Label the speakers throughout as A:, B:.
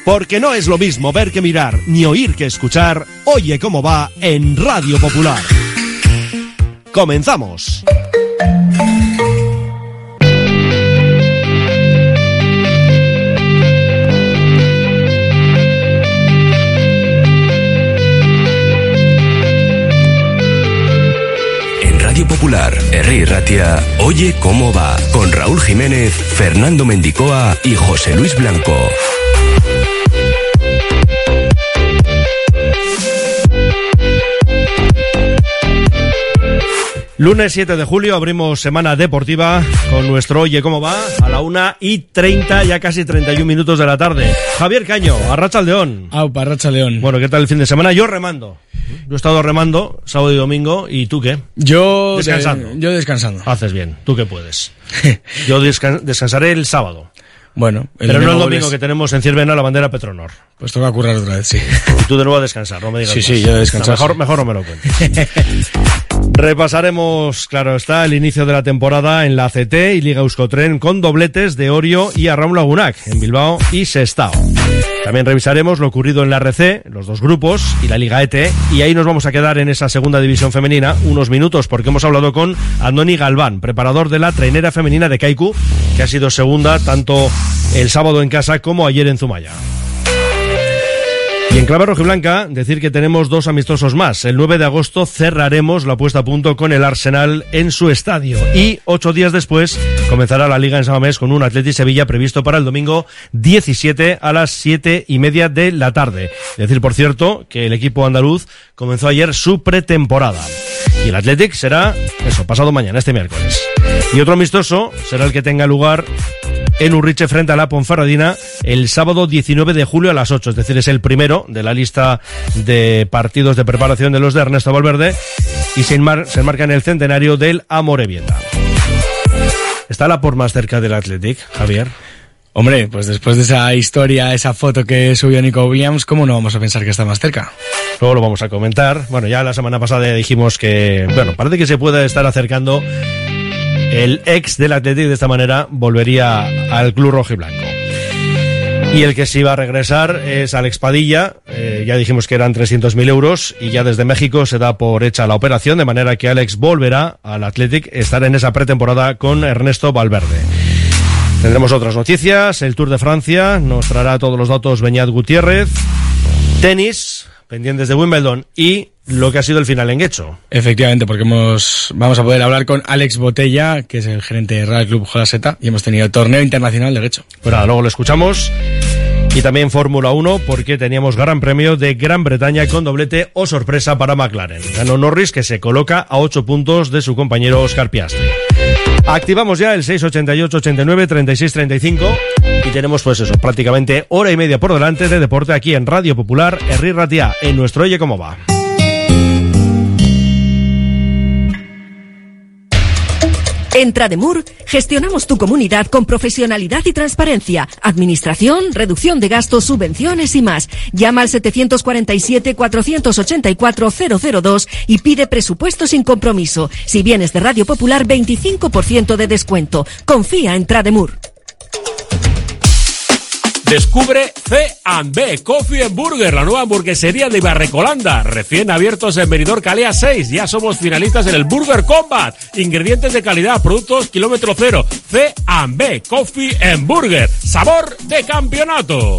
A: Porque no es lo mismo ver que mirar, ni oír que escuchar. Oye cómo va en Radio Popular. ¡Comenzamos!
B: Radio Popular, Herri Ratia, Oye cómo va, con Raúl Jiménez, Fernando Mendicoa y José Luis Blanco.
A: Lunes 7 de julio abrimos semana deportiva con nuestro Oye cómo va a la 1:30, ya casi 31 minutos de la tarde. Javier Caño, Arratsaldeón.
C: Aupa, Arratsaldeón.
A: Bueno, ¿qué tal el fin de semana? Yo remando. Yo he estado remando sábado y domingo. ¿Y tú qué?
C: Yo
A: descansando. Haces bien. ¿Tú qué puedes? Yo descansaré el sábado.
C: Bueno,
A: pero no el domingo que tenemos en Ciervena la bandera Petronor.
C: Pues toca currar otra vez, sí.
A: Y tú de nuevo a descansar, no me digas más.
C: Sí, yo a descansar.
A: O sea, mejor no me lo cuentes. Repasaremos, claro está, el inicio de la temporada en la ACT y Liga Euskotren con dobletes de Orio y Arraun Lagunac en Bilbao y Sestao. También revisaremos lo ocurrido en la RC, los dos grupos y la Liga ET, y ahí nos vamos a quedar en esa segunda división femenina unos minutos porque hemos hablado con Andoni Galván, preparador de la trainera femenina de Kaiku, que ha sido segunda tanto el sábado en casa como ayer en Zumaya. Y en clave rojiblanca, decir que tenemos dos amistosos más. El 9 de agosto cerraremos la puesta a punto con el Arsenal en su estadio. Y 8 días después comenzará la Liga en San Mamés con un Athletic Sevilla previsto para el domingo 17 a las 7:30 de la tarde. Decir, por cierto, que el equipo andaluz comenzó ayer su pretemporada. Y el Athletic será, pasado mañana, este miércoles. Y otro amistoso será el que tenga lugar en Urriche frente a la Ponferradina el sábado 19 de julio a las 8, es decir, es el primero de la lista de partidos de preparación de los de Ernesto Valverde y se enmarca en el centenario del Amorebieta. ¿Está la por más cerca del Athletic, Javier?
C: Hombre, pues después de esa historia, esa foto que subió Nico Williams, ¿cómo no vamos a pensar que está más cerca?
A: Luego lo vamos a comentar. Bueno, ya la semana pasada ya dijimos que, parece que se puede estar acercando. El ex del Athletic de esta manera volvería al club rojiblanco. Y el que sí va a regresar es Alex Padilla. Ya dijimos que eran 300.000 euros y ya desde México se da por hecha la operación, de manera que Alex volverá al Athletic, estará en esa pretemporada con Ernesto Valverde. Tendremos otras noticias. El Tour de Francia nos traerá todos los datos Beñat Gutiérrez. Tenis, pendientes de Wimbledon y lo que ha sido el final en Guecho.
C: Efectivamente, porque vamos a poder hablar con Alex Botella, que es el gerente de Real Club Jolaseta, y hemos tenido el torneo internacional de Guecho.
A: Pues nada, luego lo escuchamos. Y también Fórmula 1, porque teníamos Gran Premio de Gran Bretaña con doblete o sorpresa para McLaren. Ganó Norris, que se coloca a 8 puntos de su compañero Oscar Piastri. Activamos ya el 688-89-36-35 y tenemos prácticamente hora y media por delante de deporte aquí en Radio Popular, Herri Ratia, en nuestro Oye cómo va.
D: En Trademur gestionamos tu comunidad con profesionalidad y transparencia, administración, reducción de gastos, subvenciones y más. Llama al 747-484-002 y pide presupuesto sin compromiso. Si vienes de Radio Popular, 25% de descuento. Confía en Trademur.
E: Descubre C&B Coffee and Burger, la nueva hamburguesería de Ibarrecolanda, recién abiertos en Benidorm Calea 6. Ya somos finalistas en el Burger Combat. Ingredientes de calidad, productos kilómetro cero. C&B Coffee and Burger, sabor de campeonato.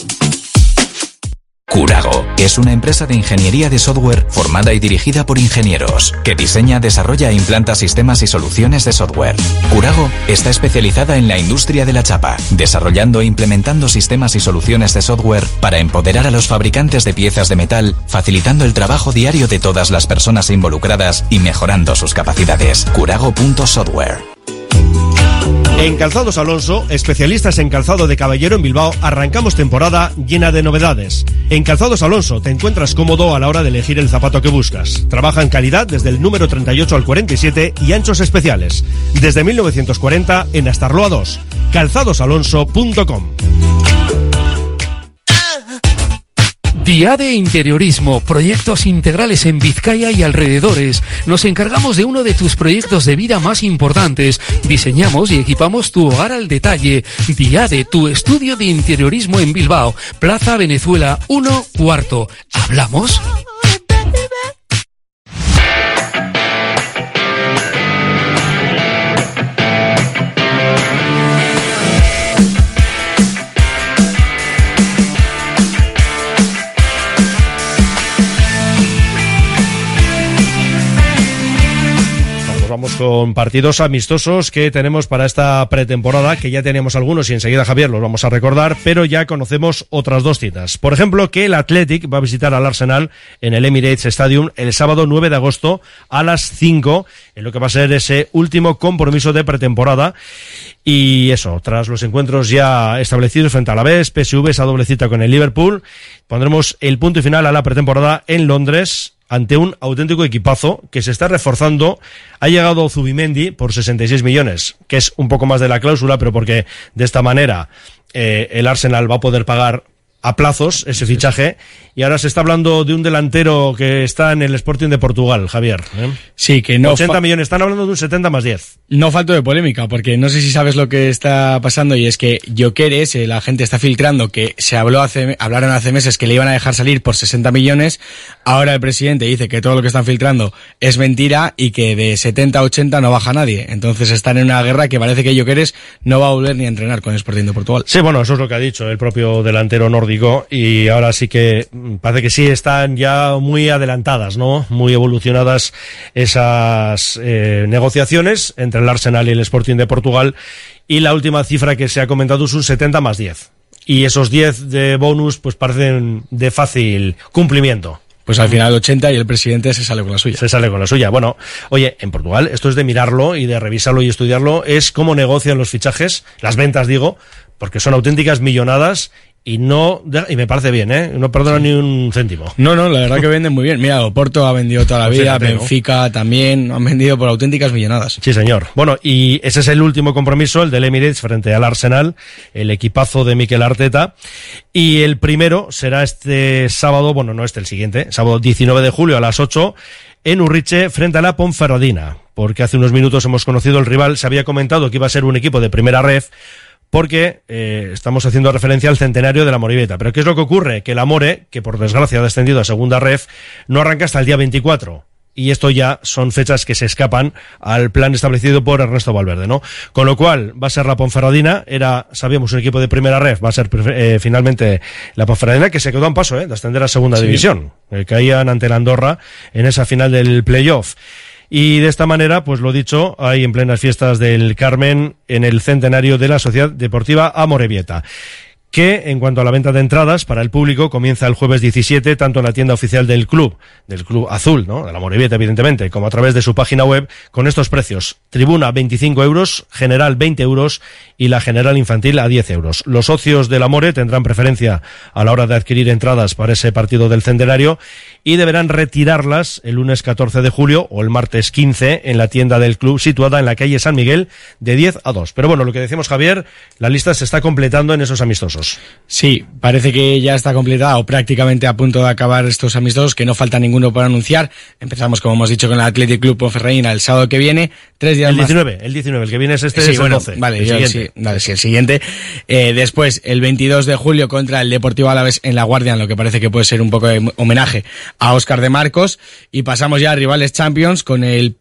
F: Curago es una empresa de ingeniería de software formada y dirigida por ingenieros, que diseña, desarrolla e implanta sistemas y soluciones de software. Curago está especializada en la industria de la chapa, desarrollando e implementando sistemas y soluciones de software para empoderar a los fabricantes de piezas de metal, facilitando el trabajo diario de todas las personas involucradas y mejorando sus capacidades. Curago.software.
A: En Calzados Alonso, especialistas en calzado de caballero en Bilbao, arrancamos temporada llena de novedades. En Calzados Alonso te encuentras cómodo a la hora de elegir el zapato que buscas. Trabaja en calidad desde el número 38 al 47 y anchos especiales. Desde 1940 en Astarloa 2. calzadosalonso.com.
G: Diade Interiorismo, proyectos integrales en Vizcaya y alrededores. Nos encargamos de uno de tus proyectos de vida más importantes. Diseñamos y equipamos tu hogar al detalle. Diade, tu estudio de interiorismo en Bilbao, Plaza Venezuela 1 cuarto. ¿Hablamos?
A: Vamos con partidos amistosos que tenemos para esta pretemporada, que ya teníamos algunos y enseguida, Javier, los vamos a recordar, pero ya conocemos otras dos citas. Por ejemplo, que el Athletic va a visitar al Arsenal en el Emirates Stadium el sábado 9 de agosto a las 5, en lo que va a ser ese último compromiso de pretemporada. Y eso, tras los encuentros ya establecidos frente a la Alavés, PSV, esa doble cita con el Liverpool, pondremos el punto y final a la pretemporada en Londres, ante un auténtico equipazo que se está reforzando. Ha llegado Zubimendi por 66 millones, que es un poco más de la cláusula, pero porque de esta manera el Arsenal va a poder pagar a plazos ese fichaje, y ahora se está hablando de un delantero que está en el Sporting de Portugal, Javier.
C: Sí, que no
A: 80 millones, están hablando de un 70 más 10.
C: No falto de polémica, porque no sé si sabes lo que está pasando, y es que Gyökeres, la gente está filtrando que hablaron hace meses que le iban a dejar salir por 60 millones, ahora el presidente dice que todo lo que están filtrando es mentira y que de 70 a 80 no baja nadie, entonces están en una guerra que parece que Gyökeres no va a volver ni a entrenar con el Sporting de Portugal.
A: Sí, bueno, eso es lo que ha dicho el propio delantero nórdico, y ahora sí que parece que sí están ya muy adelantadas, ¿no? Muy evolucionadas esas negociaciones entre el Arsenal y el Sporting de Portugal, y la última cifra que se ha comentado es un 70 más 10. Y esos 10 de bonus pues parecen de fácil cumplimiento.
C: Pues al final 80 y el presidente se sale con la suya.
A: Se sale con la suya. Bueno, oye, en Portugal esto es de mirarlo y de revisarlo y estudiarlo, es cómo negocian los fichajes, las ventas digo, porque son auténticas millonadas. Y me parece bien, no perdona ni un céntimo.
C: No, la verdad que venden muy bien. Mira, Oporto ha vendido toda la vida, fíjate, Benfica, ¿no? También han vendido por auténticas millonadas.
A: Sí, señor. Bueno, y ese es el último compromiso, el del Emirates frente al Arsenal, el equipazo de Mikel Arteta. Y el primero será este sábado, el siguiente, sábado 19 de julio a las 8, en Urriche frente a la Ponferradina. Porque hace unos minutos hemos conocido el rival, se había comentado que iba a ser un equipo de primera ref, porque estamos haciendo referencia al centenario de la Amorebieta. Pero ¿qué es lo que ocurre? Que el Amore, que por desgracia ha descendido a segunda ref, no arranca hasta el día 24. Y esto ya son fechas que se escapan al plan establecido por Ernesto Valverde, ¿no? Con lo cual va a ser la Ponferradina, sabíamos un equipo de primera ref, va a ser finalmente la Ponferradina, que se quedó a un paso de ascender a segunda división. Caían ante la Andorra en esa final del playoff. Y de esta manera, pues lo dicho, hay en plenas fiestas del Carmen en el centenario de la Sociedad Deportiva Amorebieta, que en cuanto a la venta de entradas para el público comienza el jueves 17, tanto en la tienda oficial del club azul, ¿no? De la Amorebieta, evidentemente, como a través de su página web, con estos precios: tribuna 25 euros, general 20 euros y la general infantil a 10 euros. Los socios del Amore tendrán preferencia a la hora de adquirir entradas para ese partido del centenario y deberán retirarlas el lunes 14 de julio o el martes 15 en la tienda del club situada en la calle San Miguel de 10 a 2. Pero bueno, lo que decimos, Javier, la lista se está completando en esos amistosos.
C: Sí, parece que ya está completada o prácticamente a punto de acabar estos amistosos, que no falta ninguno por anunciar. Empezamos, como hemos dicho, con el Athletic Club Ponferradina el sábado que viene. 3 días más.
A: El 19, el que viene es
C: sí,
A: es el 12.
C: Vale,
A: el siguiente.
C: El siguiente. Después, el 22 de julio contra el Deportivo Alavés en La Guardia, en lo que parece que puede ser un poco de homenaje a Óscar de Marcos. Y pasamos ya a rivales Champions con el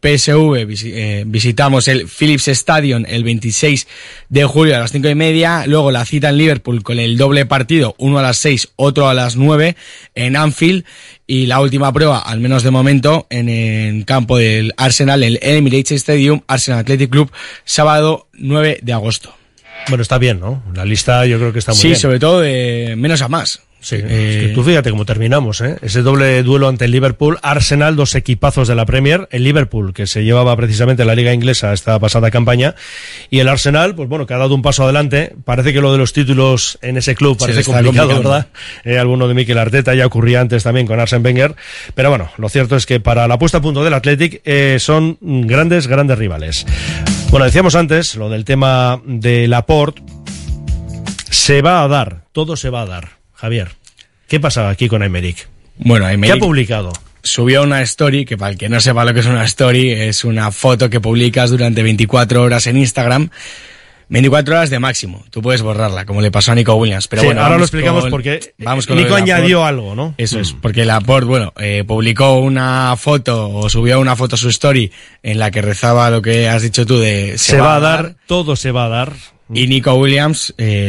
C: PSV. Visitamos el Philips Stadium el 26 de julio a las 5:30. Luego la cita en Liverpool con el doble partido, uno a las 6, otro a las 9 en Anfield. Y la última prueba, al menos de momento, en el campo del Arsenal, el Emirates Stadium, Arsenal Athletic Club, sábado 9 de agosto.
A: Bueno, está bien, ¿no? La lista yo creo que está muy bien.
C: Sí, sobre todo de menos a más.
A: Sí, es que tú fíjate cómo terminamos, ese doble duelo ante el Liverpool, Arsenal, dos equipazos de la Premier, el Liverpool, que se llevaba precisamente la Liga Inglesa esta pasada campaña, y el Arsenal, pues bueno, que ha dado un paso adelante. Parece que lo de los títulos en ese club parece complicado, ¿verdad? Alguno de Mikel Arteta, ya ocurría antes también con Arsène Wenger, pero bueno, lo cierto es que para la puesta a punto del Athletic son grandes rivales. Bueno, decíamos antes, lo del tema de Laporte, se va a dar, todo se va a dar. Javier, ¿Qué pasa aquí con Aymeric?
C: Bueno, Aymeric
A: ¿Qué ha publicado?
C: Subió una story, que para el que no sepa lo que es una story, es una foto que publicas durante 24 horas en Instagram. 24 horas de máximo, tú puedes borrarla, como le pasó a Nico Williams. Pero
A: sí,
C: bueno,
A: ahora lo explicamos porque Nico añadió algo, ¿no?
C: Eso es, porque Laporte, publicó una foto o subió una foto a su story en la que rezaba lo que has dicho tú de
A: se va a dar, todo se va a dar.
C: Y Nico Williams,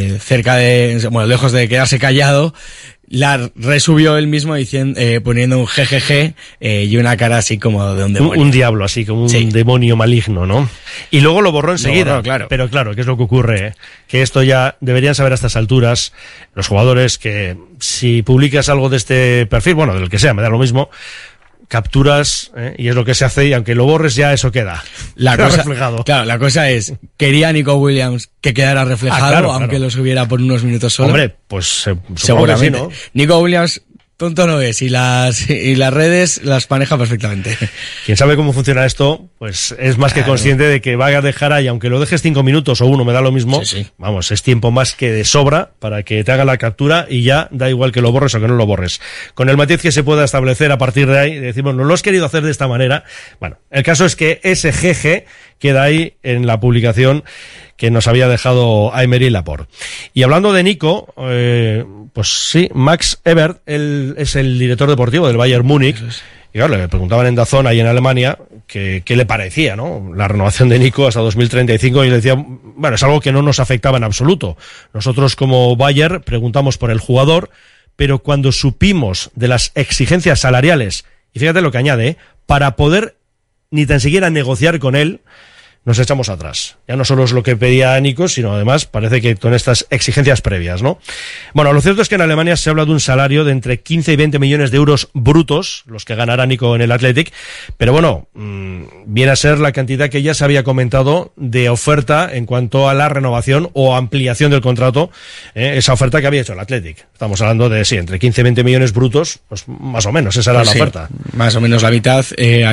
C: lejos de quedarse callado, la resubió él mismo diciendo, poniendo un jejeje y una cara así como de un demonio.
A: Un diablo, así como un demonio maligno, ¿no? Y luego lo borró enseguida.
C: Claro.
A: Pero claro, ¿qué es lo que ocurre? Que esto ya deberían saber a estas alturas los jugadores que si publicas algo de este perfil, bueno, del que sea, me da lo mismo, capturas, y es lo que se hace, y aunque lo borres ya eso queda reflejado.
C: Claro, la cosa es, quería Nico Williams que quedara reflejado, aunque lo subiera por unos minutos solo.
A: Hombre, pues
C: seguramente.
A: Sí, ¿no?
C: Nico Williams tonto no es, y las redes las maneja perfectamente.
A: Quien sabe cómo funciona esto, pues es más que consciente de que va a dejar ahí, aunque lo dejes 5 minutos o 1, me da lo mismo.
C: Sí.
A: Vamos, es tiempo más que de sobra para que te haga la captura y ya da igual que lo borres o que no lo borres. Con el matiz que se pueda establecer a partir de ahí, decimos, no lo has querido hacer de esta manera. Bueno, el caso es que ese jeje queda ahí en la publicación que nos había dejado Aymeric Laporte. Y hablando de Nico, pues sí, Max Ebert, él es el director deportivo del Bayern Múnich. Y claro, le preguntaban en DAZN ahí en Alemania qué le parecía, ¿no? La renovación de Nico hasta 2035, y le decían, bueno, es algo que no nos afectaba en absoluto. Nosotros como Bayern preguntamos por el jugador, pero cuando supimos de las exigencias salariales, y fíjate lo que añade, para poder ni tan siquiera negociar con él, nos echamos atrás. Ya no solo es lo que pedía Nico, sino además parece que con estas exigencias previas, ¿no? Bueno, lo cierto es que en Alemania se habla de un salario de entre 15 y 20 millones de euros brutos, los que ganará Nico en el Athletic, pero bueno, viene a ser la cantidad que ya se había comentado de oferta en cuanto a la renovación o ampliación del contrato, esa oferta que había hecho el Athletic. Estamos hablando de, sí, entre 15 y 20 millones brutos, pues más o menos, esa era la oferta.
C: Más o menos la mitad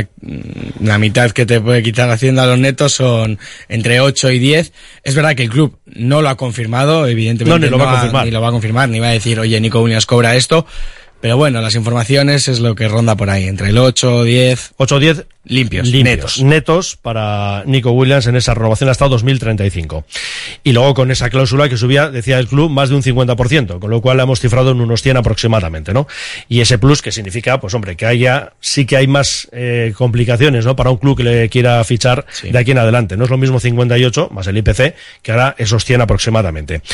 C: que te puede quitar Hacienda a los netos son entre 8 y 10. Es verdad que el club no lo ha confirmado, evidentemente
A: ni lo va a
C: confirmar, ni va a decir, oye, Nico Williams cobra esto, pero bueno, las informaciones es lo que ronda por ahí, entre el 8 o 10 limpios,
A: netos para Nico Williams en esa renovación hasta 2035. Y luego con esa cláusula que subía, decía el club, más de un 50%, con lo cual la hemos cifrado en unos 100 aproximadamente, ¿no? Y ese plus que significa, pues hombre, que sí que hay más complicaciones, ¿no? Para un club que le quiera fichar de aquí en adelante. No es lo mismo 58 más el IPC que ahora esos 100 aproximadamente.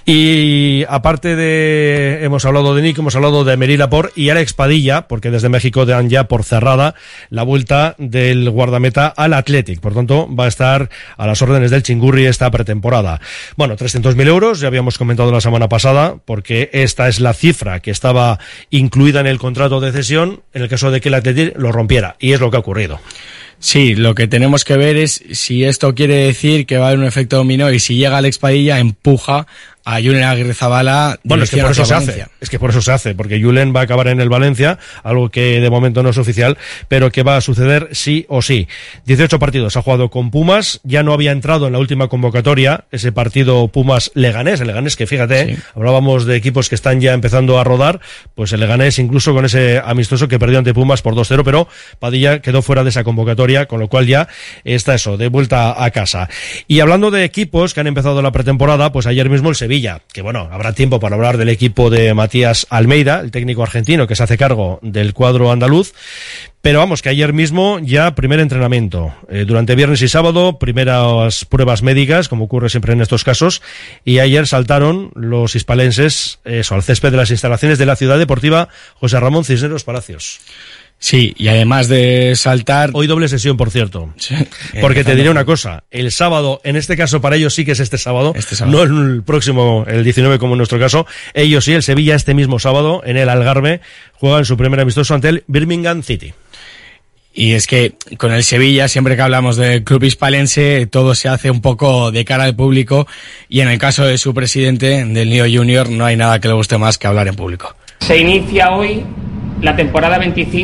A: Y aparte hemos hablado de Nico, hemos hablado de Aymeric Laporte y Alex Padilla, porque desde México dan ya por cerrada la vuelta del guardameta al Athletic. Por tanto, va a estar a las órdenes del Chingurri esta pretemporada. Bueno, 300.000 euros, ya habíamos comentado la semana pasada, porque esta es la cifra que estaba incluida en el contrato de cesión en el caso de que el Athletic lo rompiera, y es lo que ha ocurrido.
C: Sí, lo que tenemos que ver es si esto quiere decir que va a haber un efecto dominó y si llega Alex Padilla, empuja a Julen Aguirrezabala.
A: Bueno, es que por eso se hace. Es que por eso se hace, porque Julen va a acabar en el Valencia, algo que de momento no es oficial, pero que va a suceder sí o sí. 18 partidos ha jugado con Pumas, ya no había entrado en la última convocatoria, ese partido Pumas-Leganés, el Leganés que fíjate, hablábamos de equipos que están ya empezando a rodar, pues el Leganés incluso con ese amistoso que perdió ante Pumas por 2-0, pero Padilla quedó fuera de esa convocatoria, con lo cual ya está eso, de vuelta a casa. Y hablando de equipos que han empezado la pretemporada, pues ayer mismo el Sevilla, que bueno, habrá tiempo para hablar del equipo de Matías Almeida, el técnico argentino que se hace cargo del cuadro andaluz, pero vamos, que ayer mismo ya primer entrenamiento, durante viernes y sábado, primeras pruebas médicas, como ocurre siempre en estos casos, y ayer saltaron los hispalenses al césped de las instalaciones de la Ciudad Deportiva José Ramón Cisneros Palacios.
C: Sí, y además de saltar...
A: Hoy doble sesión, por cierto. Sí, porque te diré una cosa, el sábado, en este caso para ellos sí que es este sábado, no el próximo, el 19 como en nuestro caso, ellos sí, el Sevilla este mismo sábado, en el Algarve, juegan su primer amistoso ante el Birmingham City.
C: Y es que con el Sevilla, siempre que hablamos del club hispalense, todo se hace un poco de cara al público, y en el caso de su presidente, del Nio Junior, no hay nada que le guste más que hablar en público.
H: Se inicia hoy la temporada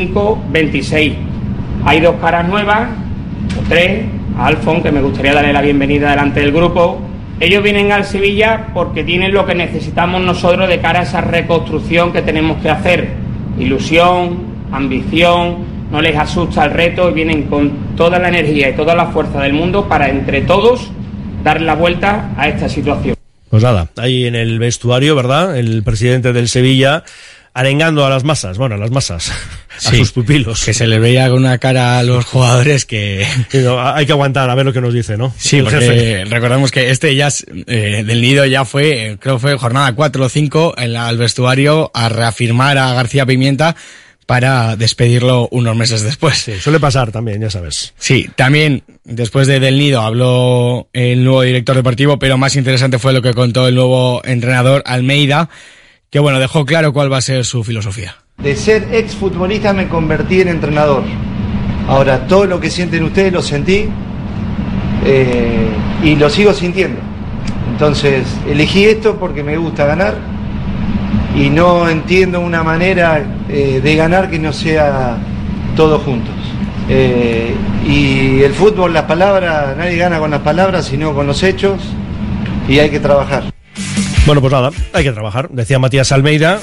H: 25-26. Hay 2 caras nuevas, o 3, a Alfon, que me gustaría darle la bienvenida delante del grupo, Ellos vienen al Sevilla porque tienen lo que necesitamos nosotros de cara a esa reconstrucción que tenemos que hacer. Ilusión, ambición, no les asusta el reto y vienen con toda la energía y toda la fuerza del mundo para entre todos dar la vuelta a esta situación.
A: Pues nada, ahí en el vestuario, ¿verdad? El presidente del Sevilla arengando a las masas, a sus pupilos.
C: Que se le veía con una cara a los jugadores que...
A: No, hay que aguantar a ver lo que nos dice, ¿no?
C: Sí, porque jefe. Recordamos que ya del Nido ya fue, creo que fue jornada 4 o 5 al vestuario a reafirmar a García Pimienta para despedirlo unos meses después.
A: Sí, suele pasar también, ya sabes.
C: Sí, también después de Del Nido habló el nuevo director deportivo, pero más interesante fue lo que contó el nuevo entrenador Almeida, que bueno, dejó claro cuál va a ser su filosofía.
I: De ser exfutbolista me convertí en entrenador. Ahora, todo lo que sienten ustedes lo sentí y lo sigo sintiendo. Entonces, elegí esto porque me gusta ganar y no entiendo una manera de ganar que no sea todos juntos. Y el fútbol, las palabras, nadie gana con las palabras, sino con los hechos, y hay que trabajar.
A: Bueno, pues nada, hay que trabajar. Decía Matías Almeida.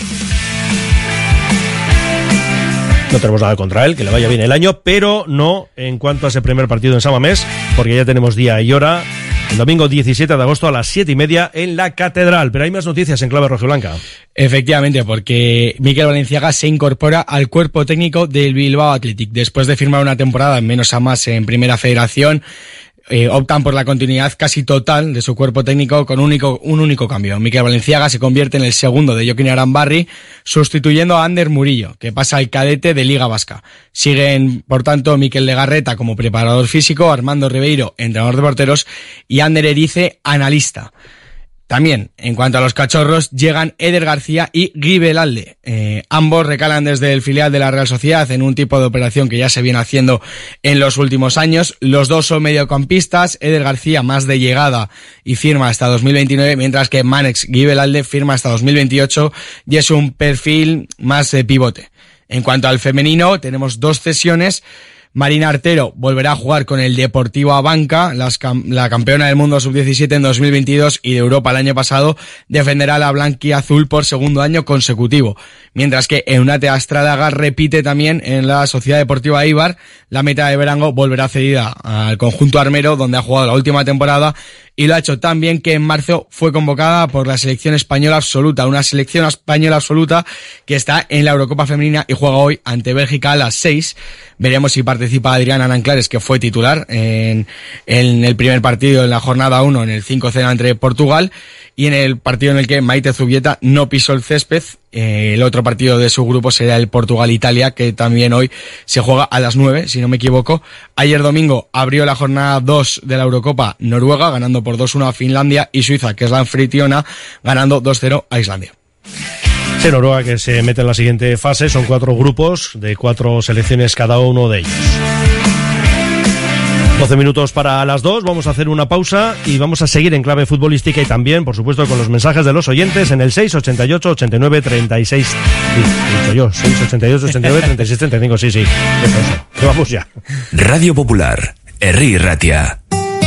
A: No tenemos nada contra él, que le vaya bien el año, pero no en cuanto a ese primer partido en San Mamés, porque ya tenemos día y hora. El domingo 17 de agosto a las 7:30 en la Catedral. Pero hay más noticias en clave rojiblanca.
C: Efectivamente, porque Mikel Valenciaga se incorpora al cuerpo técnico del Bilbao Athletic. Después de firmar una temporada en menos a más en Primera Federación, optan por la continuidad casi total de su cuerpo técnico con un único cambio. Mikel Valenciaga se convierte en el segundo de Joaquín Arambarri, sustituyendo a Ander Murillo, que pasa al cadete de Liga Vasca. Siguen, por tanto, Mikel Legarreta como preparador físico, Armando Ribeiro, entrenador de porteros, y Ander Erice, analista. También, en cuanto a los cachorros, llegan Eder García y Guy Velalde. Ambos recalan desde el filial de la Real Sociedad en un tipo de operación que ya se viene haciendo en los últimos años. Los dos son mediocampistas, Eder García más de llegada y firma hasta 2029, mientras que Manex Guy Velalde firma hasta 2028 y es un perfil más de pivote. En cuanto al femenino, tenemos dos cesiones. Marina Artero volverá a jugar con el Deportivo Abanca, la campeona del mundo sub-17 en 2022 y de Europa el año pasado, defenderá la blanquiazul por segundo año consecutivo. Mientras que Eunate Astradaga repite también en la Sociedad Deportiva Eibar, la meta de Verango volverá cedida al conjunto armero, donde ha jugado la última temporada, y lo ha hecho tan bien que en marzo fue convocada por la selección española absoluta, una selección española absoluta que está en la Eurocopa femenina y juega hoy ante Bélgica a las 6. Veremos si participa Adriana Nanclares, que fue titular en el primer partido en la jornada 1, en el 5-0 entre Portugal, y en el partido en el que Maite Zubieta no pisó el césped. El otro partido de su grupo será el Portugal-Italia, que también hoy se juega a las 9, si no me equivoco. Ayer domingo abrió la jornada 2 de la Eurocopa Noruega, ganando por 2-1 a Finlandia, y Suiza, que es la anfitriona, ganando 2-0 a Islandia.
A: Sí, Noruega, que se mete en la siguiente fase, son 4 grupos de 4 selecciones cada uno de ellos. 12 minutos para las 2, vamos a hacer una pausa y vamos a seguir en clave futbolística y también, por supuesto, con los mensajes de los oyentes en el 688 89 36. Sí, yo, 688 89 36 35, sí, eso. Que vamos ya.
B: Radio Popular, Herri Ratia.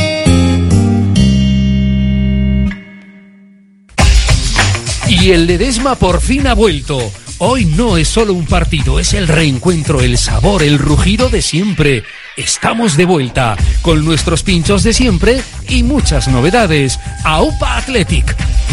G: Y el Ledesma por fin ha vuelto. Hoy no es solo un partido, es el reencuentro, el sabor, el rugido de siempre. Estamos de vuelta con nuestros pinchos de siempre y muchas novedades. AUPA Athletic.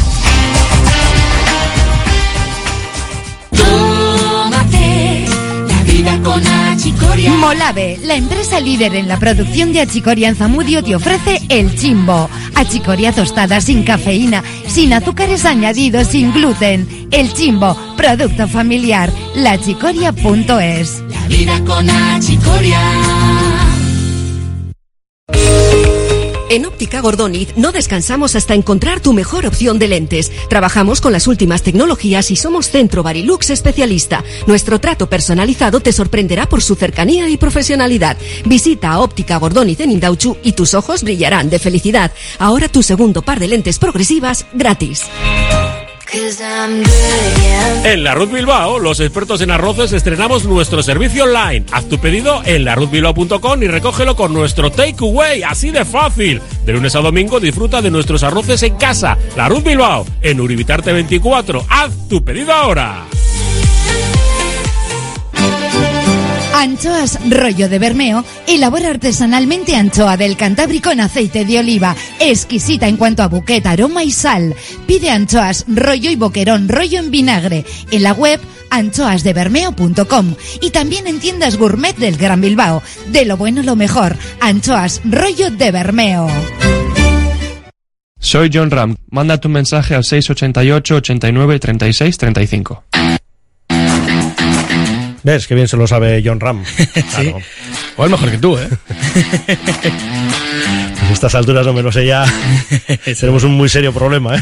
J: Tómate la vida con Achicoria. Molave, la empresa líder en la producción de achicoria en Zamudio, te ofrece el Chimbo. Achicoria tostada sin cafeína, sin azúcares añadidos, sin gluten. El Chimbo, producto familiar. Lachicoria.es. La vida con Achicoria.
D: En Óptica Gordoniz no descansamos hasta encontrar tu mejor opción de lentes. Trabajamos con las últimas tecnologías y somos Centro Barilux especialista. Nuestro trato personalizado te sorprenderá por su cercanía y profesionalidad. Visita a Óptica Gordoniz en Indauchu y tus ojos brillarán de felicidad. Ahora tu segundo par de lentes progresivas gratis.
E: En La Ruz Bilbao, los expertos en arroces estrenamos nuestro servicio online. Haz tu pedido en laruzbilbao.com y recógelo con nuestro takeaway, así de fácil. De lunes a domingo disfruta de nuestros arroces en casa. La Ruz Bilbao, en Uribitarte 24. Haz tu pedido ahora.
J: Anchoas Rollo de Bermeo elabora artesanalmente anchoa del Cantábrico en aceite de oliva, exquisita en cuanto a buquet, aroma y sal. Pide anchoas Rollo y boquerón Rollo en vinagre en la web anchoasdebermeo.com y también en tiendas gourmet del Gran Bilbao. De lo bueno lo mejor, Anchoas Rollo de Bermeo.
K: Soy John Ram. Manda tu mensaje al 688 89 36 35.
A: ¿Ves? Qué bien se lo sabe John Ram.
C: Sí. Claro. O es mejor que tú, ¿eh?
A: Pues a estas alturas no me lo sé ya. Tenemos un muy serio problema, ¿eh?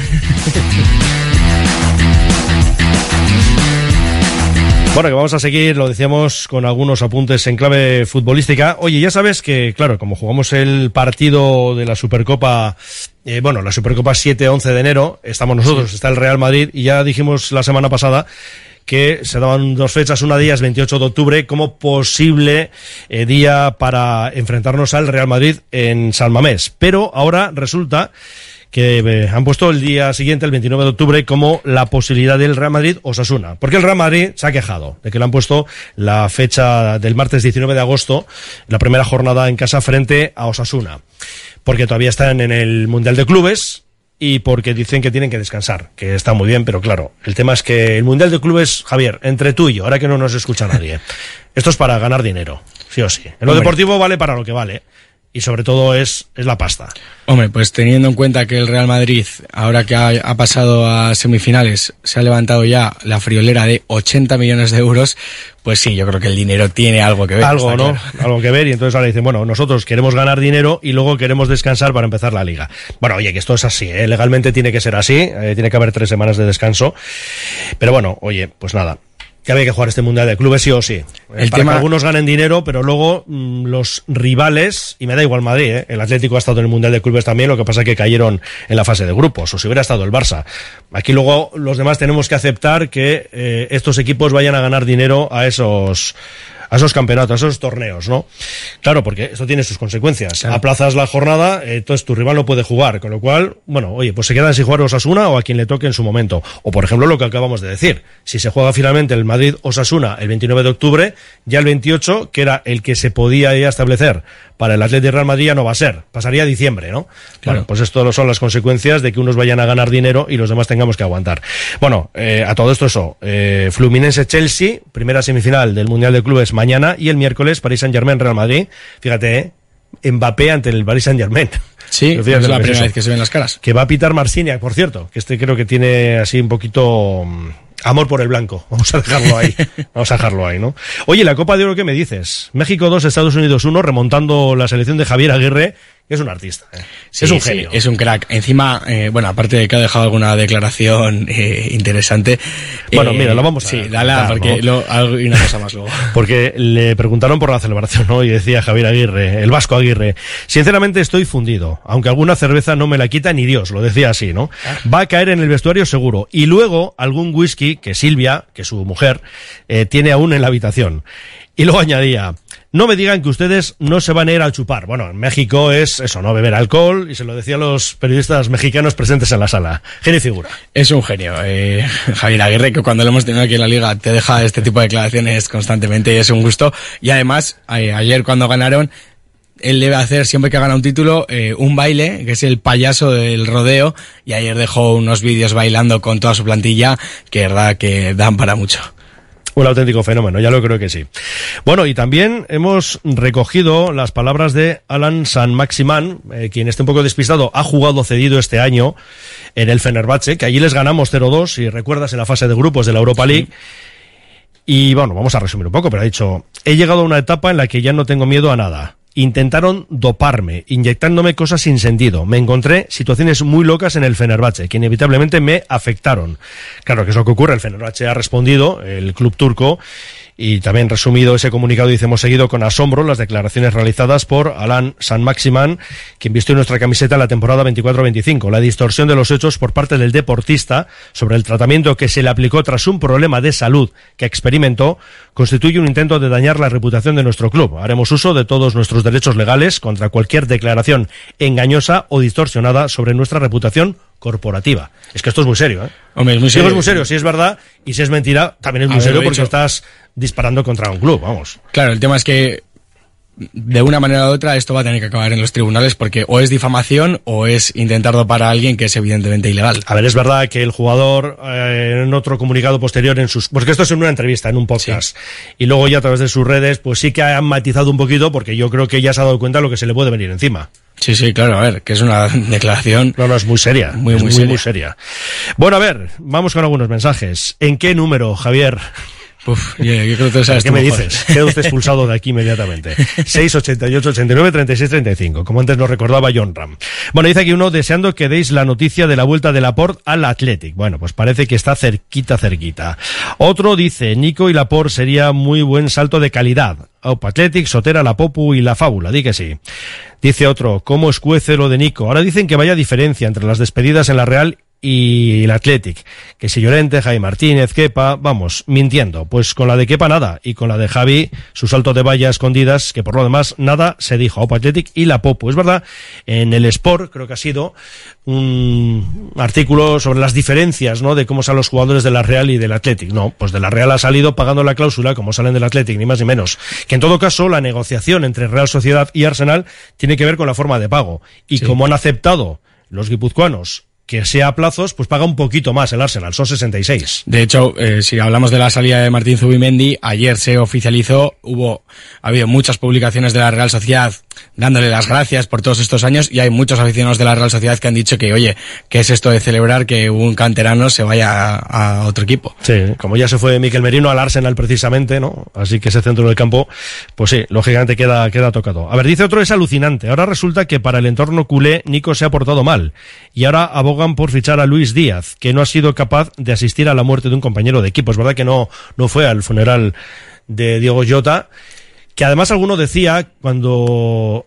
A: Bueno, que vamos a seguir, lo decíamos, con algunos apuntes en clave futbolística. Oye, ya sabes que, claro, como jugamos el partido de la Supercopa, la Supercopa 7-11 de enero, estamos nosotros, sí. Está el Real Madrid, y ya dijimos la semana pasada que se daban dos fechas, una de ellas 28 de octubre, como posible día para enfrentarnos al Real Madrid en San Mamés. Pero ahora resulta que han puesto el día siguiente, el 29 de octubre, como la posibilidad del Real Madrid-Osasuna. Porque el Real Madrid se ha quejado de que le han puesto la fecha del martes 19 de agosto, la primera jornada en casa frente a Osasuna. Porque todavía están en el Mundial de Clubes y porque dicen que tienen que descansar, que está muy bien, pero claro, el tema es que el Mundial de Clubes, Javier, entre tú y yo, ahora que no nos escucha nadie, esto es para ganar dinero, sí o sí. En lo deportivo vale para lo que vale. Y sobre todo es la pasta.
C: Hombre, pues teniendo en cuenta que el Real Madrid, ahora que ha pasado a semifinales, se ha levantado ya la friolera de 80 millones de euros, pues sí, yo creo que el dinero tiene algo que ver.
A: Algo, ¿no? Claro. Algo que ver, y entonces ahora dicen, bueno, nosotros queremos ganar dinero y luego queremos descansar para empezar la liga. Bueno, oye, que esto es así, ¿eh? Legalmente tiene que ser así, tiene que haber 3 semanas de descanso. Pero bueno, oye, pues nada, que había que jugar este Mundial de Clubes sí o sí. Para que algunos ganen dinero, pero luego los rivales, y me da igual Madrid, el Atlético ha estado en el Mundial de Clubes también, lo que pasa es que cayeron en la fase de grupos, o si hubiera estado el Barça. Aquí luego los demás tenemos que aceptar que estos equipos vayan a ganar dinero a esos campeonatos, a esos torneos, ¿no? Claro, porque esto tiene sus consecuencias. Claro. Aplazas la jornada, entonces tu rival no puede jugar, con lo cual, bueno, oye, pues se quedan sin jugar Osasuna o a quien le toque en su momento. O, por ejemplo, lo que acabamos de decir, si se juega finalmente el Madrid-Osasuna el 29 de octubre, ya el 28, que era el que se podía ya establecer para el Atlético Real Madrid, ya no va a ser. Pasaría a diciembre, ¿no? Claro. Bueno, pues esto son las consecuencias de que unos vayan a ganar dinero y los demás tengamos que aguantar. Bueno, a todo esto Fluminense-Chelsea, primera semifinal del Mundial de Clubes mañana, y el miércoles Paris Saint-Germain-Real Madrid. Fíjate, Mbappé ante el Paris Saint-Germain.
C: Sí, es la primera vez que se ven las caras.
A: Que va a pitar Marciniak, por cierto, que creo que tiene así un poquito amor por el blanco. Vamos a dejarlo ahí, ¿no? Oye, la Copa de Oro, ¿qué me dices? México 2, Estados Unidos 1, remontando la selección de Javier Aguirre, que es un artista,
C: sí,
A: es un genio.
C: Sí, es un crack. Encima, aparte de que ha dejado alguna declaración interesante.
A: Bueno, mira, lo vamos a...
C: Sí, dale, porque y una cosa más luego.
A: Porque le preguntaron por la celebración, ¿no? Y decía Javier Aguirre, el vasco Aguirre, sinceramente estoy fundido, aunque alguna cerveza no me la quita ni Dios, lo decía así, ¿no? Va a caer en el vestuario seguro. Y luego algún whisky que Silvia, que su mujer, tiene aún en la habitación. Y luego añadía, no me digan que ustedes no se van a ir a chupar. Bueno, en México es eso, ¿no? Beber alcohol, y se lo decía a los periodistas mexicanos presentes en la sala. Genio y figura.
C: Es un genio. Javier Aguirre, que cuando lo hemos tenido aquí en la liga te deja este tipo de declaraciones constantemente y es un gusto. Y además, ayer cuando ganaron, él debe hacer, siempre que gana un título, un baile, que es el payaso del rodeo, y ayer dejó unos vídeos bailando con toda su plantilla, que verdad que dan para mucho.
A: Un auténtico fenómeno, ya lo creo que sí. Bueno, y también hemos recogido las palabras de Alan Saint-Maximin, quien esté un poco despistado, ha jugado cedido este año en el Fenerbahce, que allí les ganamos 0-2, si recuerdas, en la fase de grupos de la Europa League. Sí. Y bueno, vamos a resumir un poco, pero ha dicho, he llegado a una etapa en la que ya no tengo miedo a nada. Intentaron doparme, inyectándome cosas sin sentido. Me encontré situaciones muy locas en el Fenerbahce, que inevitablemente me afectaron. Claro que es lo que ocurre, el Fenerbahce ha respondido, el club turco, Y también resumido ese comunicado, dice: hemos seguido con asombro las declaraciones realizadas por Alain Saint-Maximin, quien vistió nuestra camiseta en la temporada 24-25. La distorsión de los hechos por parte del deportista sobre el tratamiento que se le aplicó tras un problema de salud que experimentó constituye un intento de dañar la reputación de nuestro club. Haremos uso de todos nuestros derechos legales contra cualquier declaración engañosa o distorsionada sobre nuestra reputación corporativa. Es que esto es muy serio, ¿eh?
C: Hombre, es muy serio.
A: Es muy serio. Si es verdad y si es mentira, también es muy serio porque estás disparando contra un club, vamos.
C: Claro, el tema es que de una manera u otra esto va a tener que acabar en los tribunales, porque o es difamación o es intentar dopar a alguien, que es evidentemente ilegal.
A: A ver, es verdad que el jugador en otro comunicado posterior porque esto es en una entrevista, en un podcast, y luego ya a través de sus redes, pues sí que han matizado un poquito, porque yo creo que ya se ha dado cuenta de lo que se le puede venir encima.
C: Sí, claro, a ver, que es una declaración...
A: No, es muy seria, muy seria. Bueno, a ver, vamos con algunos mensajes. ¿En qué número, Javier?
C: Uf, yo creo que sabes.
A: ¿Qué me dices? Queda usted expulsado de aquí inmediatamente. 688 89 36 35, como antes nos recordaba John Ram. Bueno, dice aquí uno: deseando que deis la noticia de la vuelta de Laporte al Athletic. Bueno, pues parece que está cerquita. Otro dice: Nico y Laporte sería muy buen salto de calidad. Aupa Athletic, Sotera, la Popu y la Fábula, di que sí. Dice otro: ¿cómo escuece lo de Nico? Ahora dicen que vaya diferencia entre las despedidas en la Real y el Athletic, que si Llorente, Javi Martínez, Kepa, vamos, mintiendo. Pues con la de Kepa nada, y con la de Javi, su salto de valla escondidas, que por lo demás nada se dijo. Aupa Athletic y la Popu. Es verdad, en el Sport creo que ha sido un artículo sobre las diferencias, ¿no?, de cómo salen los jugadores de la Real y del Athletic. No, pues de la Real ha salido pagando la cláusula, como salen del Athletic, ni más ni menos. Que en todo caso la negociación entre Real Sociedad y Arsenal tiene que ver con la forma de pago. Y como han aceptado los guipuzcoanos que sea a plazos, pues paga un poquito más el Arsenal, son 66.
C: De hecho, si hablamos de la salida de Martín Zubimendi, ayer se oficializó, ha habido muchas publicaciones de la Real Sociedad dándole las gracias por todos estos años, y hay muchos aficionados de la Real Sociedad que han dicho que, oye, ¿qué es esto de celebrar que un canterano se vaya a otro equipo?
A: Sí, como ya se fue Mikel Merino al Arsenal precisamente, ¿no? Así que ese centro del campo, pues sí, lógicamente queda tocado. A ver, dice otro: es alucinante. Ahora resulta que para el entorno culé Nico se ha portado mal, y ahora abogan por fichar a Luis Díaz, que no ha sido capaz de asistir a la muerte de un compañero de equipo. Es verdad que no fue al funeral de Diogo Jota, que además alguno decía cuando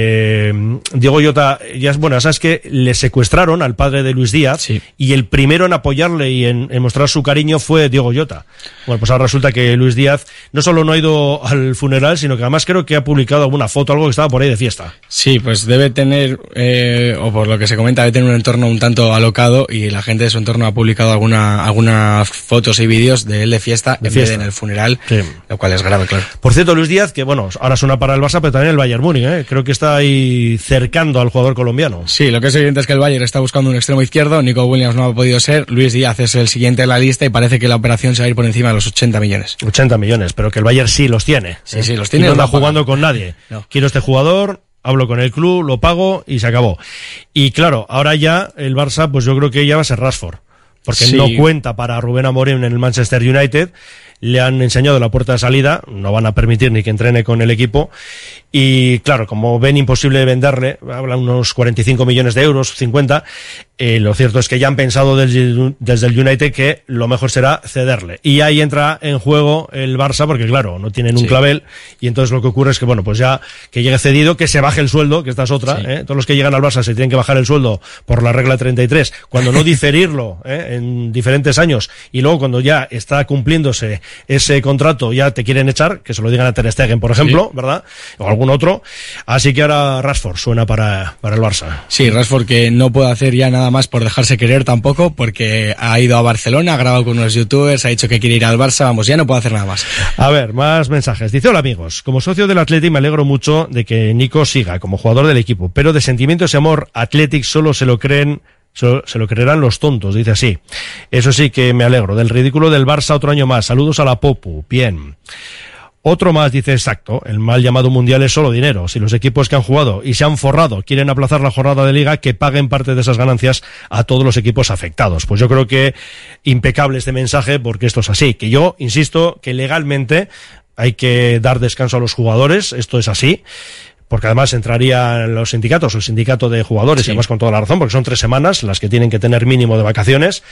A: Diogo Jota, sabes que le secuestraron al padre de Luis Díaz, y el primero en apoyarle y en mostrar su cariño fue Diogo Jota. Bueno, pues ahora resulta que Luis Díaz no solo no ha ido al funeral, sino que además creo que ha publicado alguna foto, algo que estaba por ahí de fiesta.
C: Sí, pues debe tener, o por lo que se comenta, debe tener un entorno un tanto alocado, y la gente de su entorno ha publicado algunas fotos y vídeos de él de fiesta en vez de en el funeral, lo cual es grave, claro.
A: Por cierto, Luis Díaz, que bueno, ahora suena para el Barça, pero también el Bayern Múnich, creo que está ahí cercando al jugador colombiano.
C: Sí, lo que es evidente es que el Bayern está buscando un extremo izquierdo. Nico Williams no ha podido ser, Luis Díaz es el siguiente en la lista, y parece que la operación se va a ir por encima de los 80 millones.
A: 80 millones, pero que el Bayern sí los tiene.
C: Sí, los tiene.
A: Y no anda jugando con nadie. No. Quiero este jugador, hablo con el club, lo pago y se acabó. Y claro, ahora ya el Barça, pues yo creo que ya va a ser Rashford, porque no cuenta para Rubén Amorim en el Manchester United. Le han enseñado la puerta de salida, no van a permitir ni que entrene con el equipo, y claro, como ven imposible venderle, hablan unos 45 millones de euros, 50, lo cierto es que ya han pensado desde el United que lo mejor será cederle, y ahí entra en juego el Barça, porque claro, no tienen un clavel, y entonces lo que ocurre es que bueno, pues ya que llegue cedido, que se baje el sueldo, que esta es otra, todos los que llegan al Barça se tienen que bajar el sueldo por la regla 33, cuando no diferirlo en diferentes años, y luego cuando ya está cumpliéndose ese contrato ya te quieren echar, que se lo digan a Ter Stegen, por ejemplo, ¿verdad? O algún otro. Así que ahora Rashford suena para el Barça.
C: Sí, Rashford, que no puede hacer ya nada más por dejarse querer tampoco, porque ha ido a Barcelona, ha grabado con unos youtubers, ha dicho que quiere ir al Barça, vamos, ya no puede hacer nada más.
A: A ver, más mensajes. Dice: hola amigos, como socio del Athletic me alegro mucho de que Nico siga como jugador del equipo, pero de sentimientos y amor Athletic solo se lo creerán los tontos, dice así. Eso sí que me alegro. Del ridículo del Barça otro año más. Saludos a la Popu. Bien. Otro más dice: exacto, el mal llamado mundial es solo dinero. Si los equipos que han jugado y se han forrado quieren aplazar la jornada de liga, que paguen parte de esas ganancias a todos los equipos afectados. Pues yo creo que impecable este mensaje, porque esto es así. Que yo insisto que legalmente hay que dar descanso a los jugadores, esto es así, porque además entrarían los sindicatos, el sindicato de jugadores, y además con toda la razón, porque son 3 semanas las que tienen que tener mínimo de vacaciones.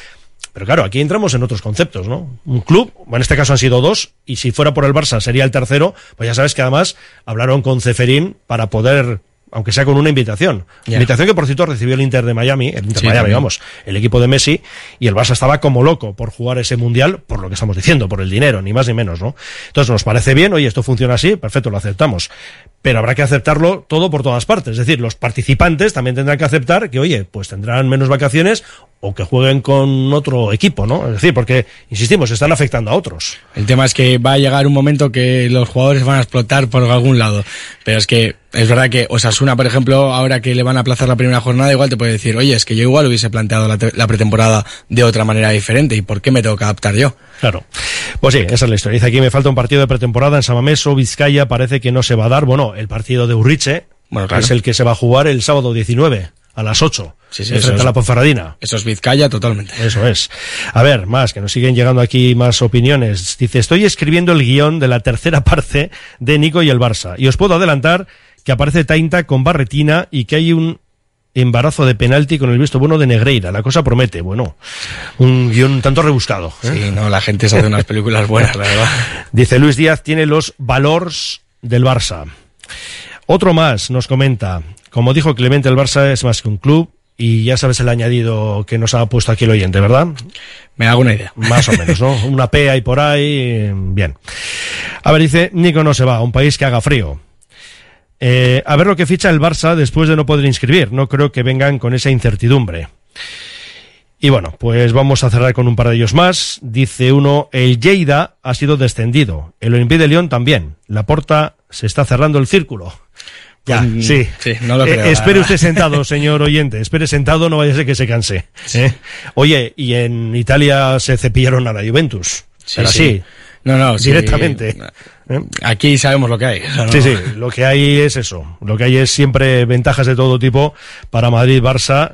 A: Pero claro, aquí entramos en otros conceptos, ¿no? Un club, en este caso han sido 2, y si fuera por el Barça sería el tercero, pues ya sabes que además hablaron con Ceferín para poder, aunque sea con una invitación. Invitación que, por cierto, recibió el Inter de Miami, el equipo de Messi, y el Barça estaba como loco por jugar ese Mundial, por lo que estamos diciendo, por el dinero, ni más ni menos, ¿no? Entonces nos parece bien, oye, esto funciona así, perfecto, lo aceptamos. Pero habrá que aceptarlo todo por todas partes. Es decir, los participantes también tendrán que aceptar que, oye, pues tendrán menos vacaciones o que jueguen con otro equipo, ¿no? Es decir, porque, insistimos, están afectando a otros.
C: El tema es que va a llegar un momento que los jugadores van a explotar por algún lado. Pero es que es verdad que Osasuna, por ejemplo, ahora que le van a aplazar la primera jornada, igual te puede decir, oye, es que yo igual hubiese planteado la pretemporada de otra manera diferente. ¿Y por qué me tengo que adaptar yo?
A: Claro. Pues sí, esa es la historia. Dice aquí, me falta un partido de pretemporada en San Mamés o Vizcaya, parece que no se va a dar. Bueno, el partido de Urriche, claro, es el que se va a jugar el sábado 19 a las 8, frente a la Ponferradina.
C: Eso es Vizcaya totalmente.
A: Eso es. A ver, más, que nos siguen llegando aquí más opiniones. Dice, estoy escribiendo el guión de la tercera parte de Nico y el Barça, y os puedo adelantar que aparece Tainta con Barretina y que hay un embarazo de penalti con el visto bueno de Negreira. La cosa promete, bueno, un guión tanto rebuscado, ¿eh?
C: Sí, no, la gente se hace unas películas buenas, la verdad.
A: Dice Luis Díaz, tiene los valores del Barça. Otro más nos comenta, como dijo Clemente, el Barça es más que un club, y ya sabes el añadido que nos ha puesto aquí el oyente, ¿verdad?
C: Me hago una idea.
A: Más o menos, ¿no? Una P ahí por ahí, bien. A ver, dice, Nico no se va a un país que haga frío. A ver lo que ficha el Barça después de no poder inscribir. No creo que vengan con esa incertidumbre. Y bueno, pues vamos a cerrar con un par de ellos más. Dice uno, el Lleida ha sido descendido. El Olympique de Lyon también. Laporta se está cerrando el círculo. Ya, sí.
C: No lo creo.
A: Espere usted sentado, señor oyente. Espere sentado, no vaya a ser que se canse. Oye, y en Italia se cepillaron a la Juventus. Pero sí.
C: No,
A: directamente.
C: Aquí sabemos lo que hay.
A: Sí, lo que hay es eso. Lo que hay es siempre ventajas de todo tipo para Madrid, Barça,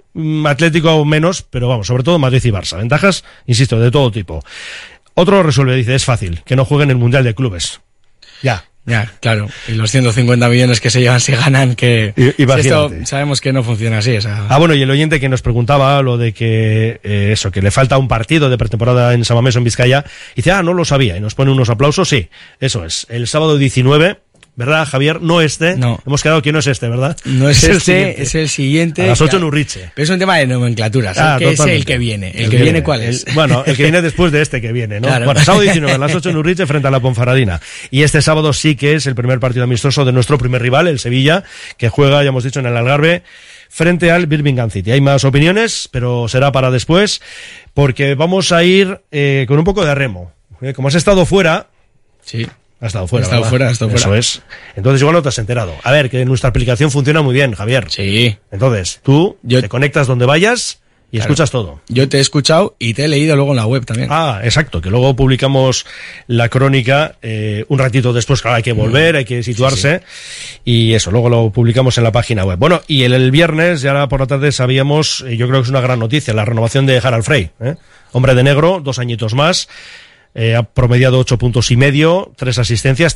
A: Atlético menos, pero vamos, sobre todo Madrid y Barça. Ventajas, insisto, de todo tipo. Otro resuelve, dice, es fácil, que no jueguen el Mundial de Clubes. Ya,
C: claro. Y los 150 millones que se llevan si ganan, que esto sabemos que no funciona así.
A: Bueno, y el oyente que nos preguntaba lo de que que le falta un partido de pretemporada en San Mamés o en Vizcaya, dice, no lo sabía, y nos pone unos aplausos. Sí, eso es, el sábado 19, ¿verdad, Javier? No. Hemos quedado que no es ¿verdad?
C: No es es el siguiente.
A: A las 8 en Urriche.
C: Pero es un tema de nomenclatura. ¿Qué es el que viene? ¿El que viene cuál es?
A: El que viene después de este que viene, ¿no?
C: Claro.
A: Bueno, sábado 19 a las 8 en Urriche frente a la Ponferradina. Y este sábado sí que es el primer partido amistoso de nuestro primer rival, el Sevilla, que juega, ya hemos dicho, en el Algarve, frente al Birmingham City. Hay más opiniones, pero será para después, porque vamos a ir con un poco de remo. Como has estado fuera...
C: Sí.
A: Ha estado fuera.
C: Eso
A: es. Entonces igual no te has enterado. A ver, que nuestra aplicación funciona muy bien, Javier.
C: Sí.
A: Entonces, tú te conectas donde vayas y escuchas todo.
C: Yo te he escuchado y te he leído luego en la web también.
A: Exacto, que luego publicamos la crónica un ratito después, claro, hay que volver, hay que situarse, y eso, luego lo publicamos en la página web. Bueno, y el viernes, ya por la tarde, sabíamos, yo creo que es una gran noticia, la renovación de Harald Frey, hombre de negro, 2 añitos más. Ha promediado 8,5 puntos, 3 asistencias,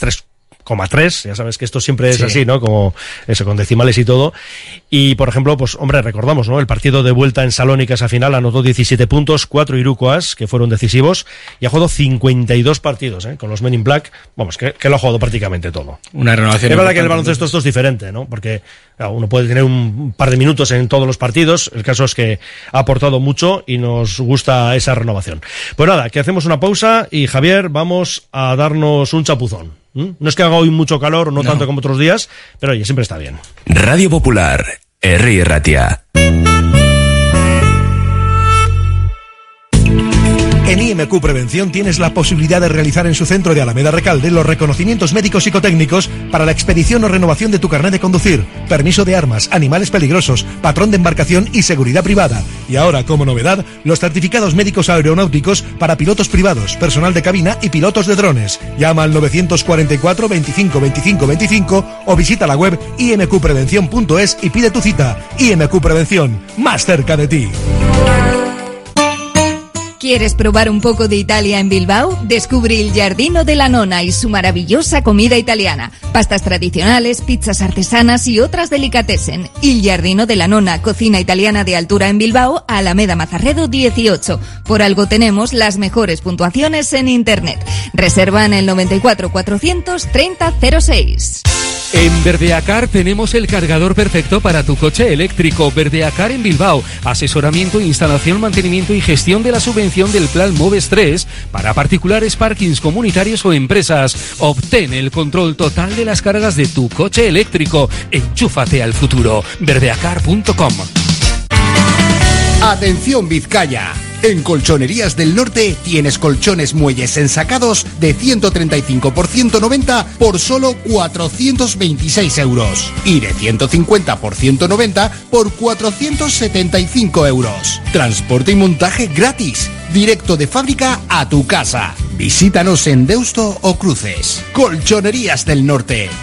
A: 3,3, ya sabes que esto siempre es así, ¿no? Como eso, con decimales y todo. Y, por ejemplo, pues, hombre, recordamos, ¿no? El partido de vuelta en Salónica, esa final, anotó 17 puntos, 4 irukoas, que fueron decisivos, y ha jugado 52 partidos, con los Men in Black, vamos, que lo ha jugado prácticamente todo.
C: Una renovación.
A: Es verdad que en el baloncesto esto es diferente, ¿no? Porque claro, uno puede tener un par de minutos en todos los partidos, el caso es que ha aportado mucho y nos gusta esa renovación. Pues nada, que hacemos una pausa y, Javier, vamos a darnos un chapuzón. No es que haga hoy mucho calor, no tanto como otros días, pero oye, siempre está bien.
B: Radio Popular, Herri Ratia.
L: En IMQ Prevención tienes la posibilidad de realizar en su centro de Alameda Recalde los reconocimientos médicos psicotécnicos para la expedición o renovación de tu carnet de conducir, permiso de armas, animales peligrosos, patrón de embarcación y seguridad privada. Y ahora, como novedad, los certificados médicos aeronáuticos para pilotos privados, personal de cabina y pilotos de drones. Llama al 944 25 25 25 o visita la web imqprevención.es y pide tu cita. IMQ Prevención, más cerca de ti.
M: ¿Quieres probar un poco de Italia en Bilbao? Descubre il Giardino della Nonna y su maravillosa comida italiana. Pastas tradicionales, pizzas artesanas y otras delicatessen. Il Giardino della Nonna, cocina italiana de altura en Bilbao, Alameda Mazarredo 18. Por algo tenemos las mejores puntuaciones en internet. Reserva en el 94 430 06.
G: En Verdeacar tenemos el cargador perfecto para tu coche eléctrico. Verdeacar en Bilbao. Asesoramiento, instalación, mantenimiento y gestión de la subvención del Plan Moves 3 para particulares, parkings comunitarios o empresas. Obtén el control total de las cargas de tu coche eléctrico. Enchúfate al futuro. Verdeacar.com.
N: Atención Vizcaya. En Colchonerías del Norte tienes colchones muelles ensacados de 135 por 190 por solo 426 euros y de 150 por 190 por 475 euros. Transporte y montaje gratis, directo de fábrica a tu casa. Visítanos en Deusto o Cruces. Colchonerías del Norte.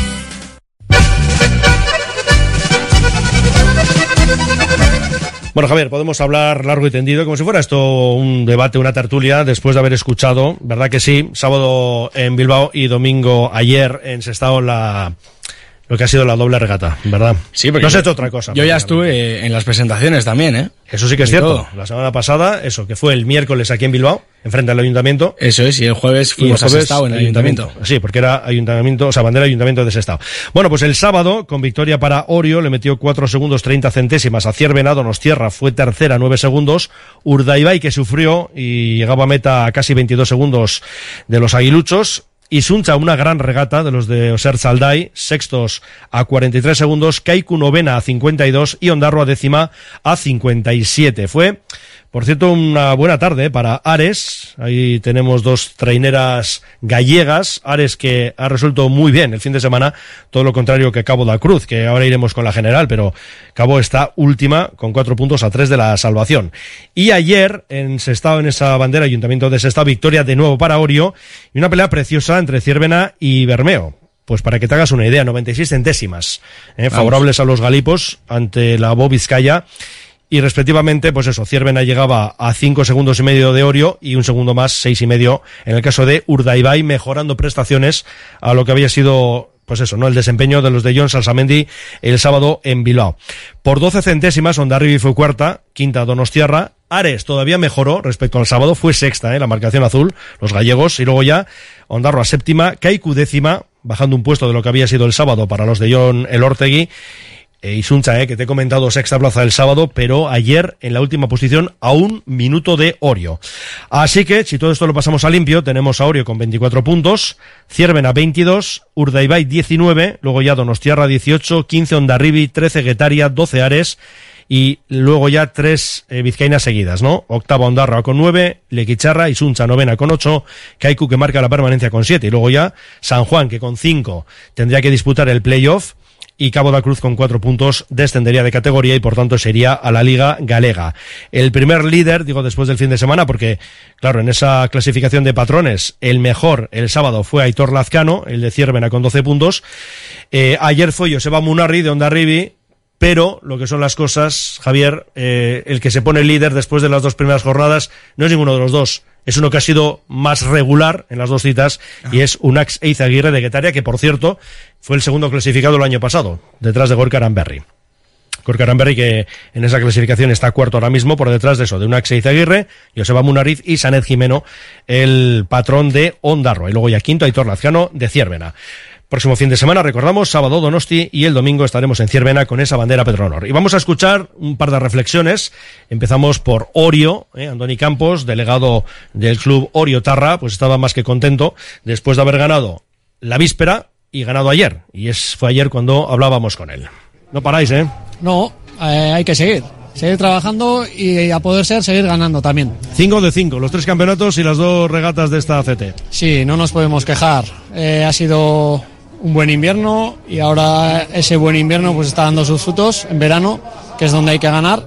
A: Bueno, Javier, podemos hablar largo y tendido, como si fuera esto un debate, una tertulia, después de haber escuchado, ¿verdad que sí? Sábado en Bilbao y domingo ayer en Sestao lo que ha sido la doble regata, ¿verdad?
C: Sí, porque
A: no has hecho otra cosa.
C: Yo ya estuve en las presentaciones también, ¿eh?
A: Eso sí que es cierto. La semana pasada, eso, que fue el miércoles aquí en Bilbao, enfrente al ayuntamiento.
C: Eso es, y el jueves fuimos a Sestao en el ayuntamiento.
A: Sí, porque era ayuntamiento, o sea, bandera ayuntamiento de Sestao. Bueno, pues el sábado, con victoria para Orio, le metió 4 segundos 30 centésimas a Ciervena. Donostierra fue tercera, 9 segundos. Urdaibai, que sufrió y llegaba a meta a casi 22 segundos de los aguiluchos. Y Suncha, una gran regata de los de Oser Zaldai, sextos a 43 segundos, Kaiku novena a 52 y Ondarroa décima a 57. Fue, por cierto, una buena tarde para Ares. Ahí tenemos dos traineras gallegas. Ares, que ha resuelto muy bien el fin de semana, todo lo contrario que Cabo da Cruz, que ahora iremos con la general, pero Cabo está última con 4 puntos a 3 de la salvación. Y ayer en Sestao, en esa bandera ayuntamiento de Sestao, victoria de nuevo para Orio y una pelea preciosa entre Ciervena y Bermeo. Pues para que te hagas una idea, 96 centésimas favorables a los galipos ante la Bo Vizcaya. Y respectivamente, pues eso, Ciervena llegaba a 5 segundos y medio de Orio y un segundo más, 6 y medio, en el caso de Urdaibai, mejorando prestaciones a lo que había sido, pues eso, ¿no?, el desempeño de los de Jon Salsamendi el sábado en Bilbao. Por 12 centésimas, Hondarribia fue cuarta, quinta Donostierra. Ares todavía mejoró respecto al sábado, fue sexta, la marcación azul, los gallegos, y luego ya Ondarroa séptima, Kaiku décima, bajando un puesto de lo que había sido el sábado para los de Jon Elortegui. Y Suncha, que te he comentado, sexta plaza del sábado, pero ayer en la última posición a 1 minuto de Orio. Así que, si todo esto lo pasamos a limpio, tenemos a Orio con 24 puntos, Ciervena 22, Urdaibai 19, luego ya Donostierra 18, 15 Hondarribi, 13 Guetaria, 12 Ares, y luego ya 3 vizcaínas seguidas, ¿no? Octava Ondarroa con 9, Lequicharra y Suncha novena con 8, Kaiku, que marca la permanencia con 7, y luego ya San Juan, que con 5 tendría que disputar el playoff, y Cabo da Cruz con 4 puntos descendería de categoría y por tanto sería a la Liga Galega. El primer líder, digo después del fin de semana, porque claro, en esa clasificación de patrones, el mejor el sábado fue Aitor Lazcano, el de Ciervena con 12 puntos. Ayer fue Joseba Munarri de Hondarribi, pero lo que son las cosas, Javier, el que se pone líder después de las 2 primeras jornadas no es ninguno de los dos. Es uno que ha sido más regular en las 2 citas y es Unax Eizaguirre de Guetaria, que por cierto fue el segundo clasificado el año pasado, detrás de Gorka Aranberri. Gorka Aranberri, que en esa clasificación está cuarto ahora mismo, por detrás de eso, de Unax Eizaguirre, Joseba Munariz y Sanet Jimeno, el patrón de Ondarroa. Y luego ya quinto, Aitor Lazcano de Ciervena. Próximo fin de semana, recordamos, sábado Donosti y el domingo estaremos en Ciervena con esa bandera Petronor. Y vamos a escuchar un par de reflexiones. Empezamos por Orio, Andoni Campos, delegado del club Orio Tarra, pues estaba más que contento después de haber ganado la víspera y ganado ayer. Y fue ayer cuando hablábamos con él. No paráis, ¿eh?
O: No, hay que seguir trabajando y a poder ser seguir ganando también.
A: 5 de 5, los 3 campeonatos y las 2 regatas de esta ACT.
O: Sí, no nos podemos quejar. Ha sido un buen invierno y ahora ese buen invierno pues está dando sus frutos en verano, que es donde hay que ganar,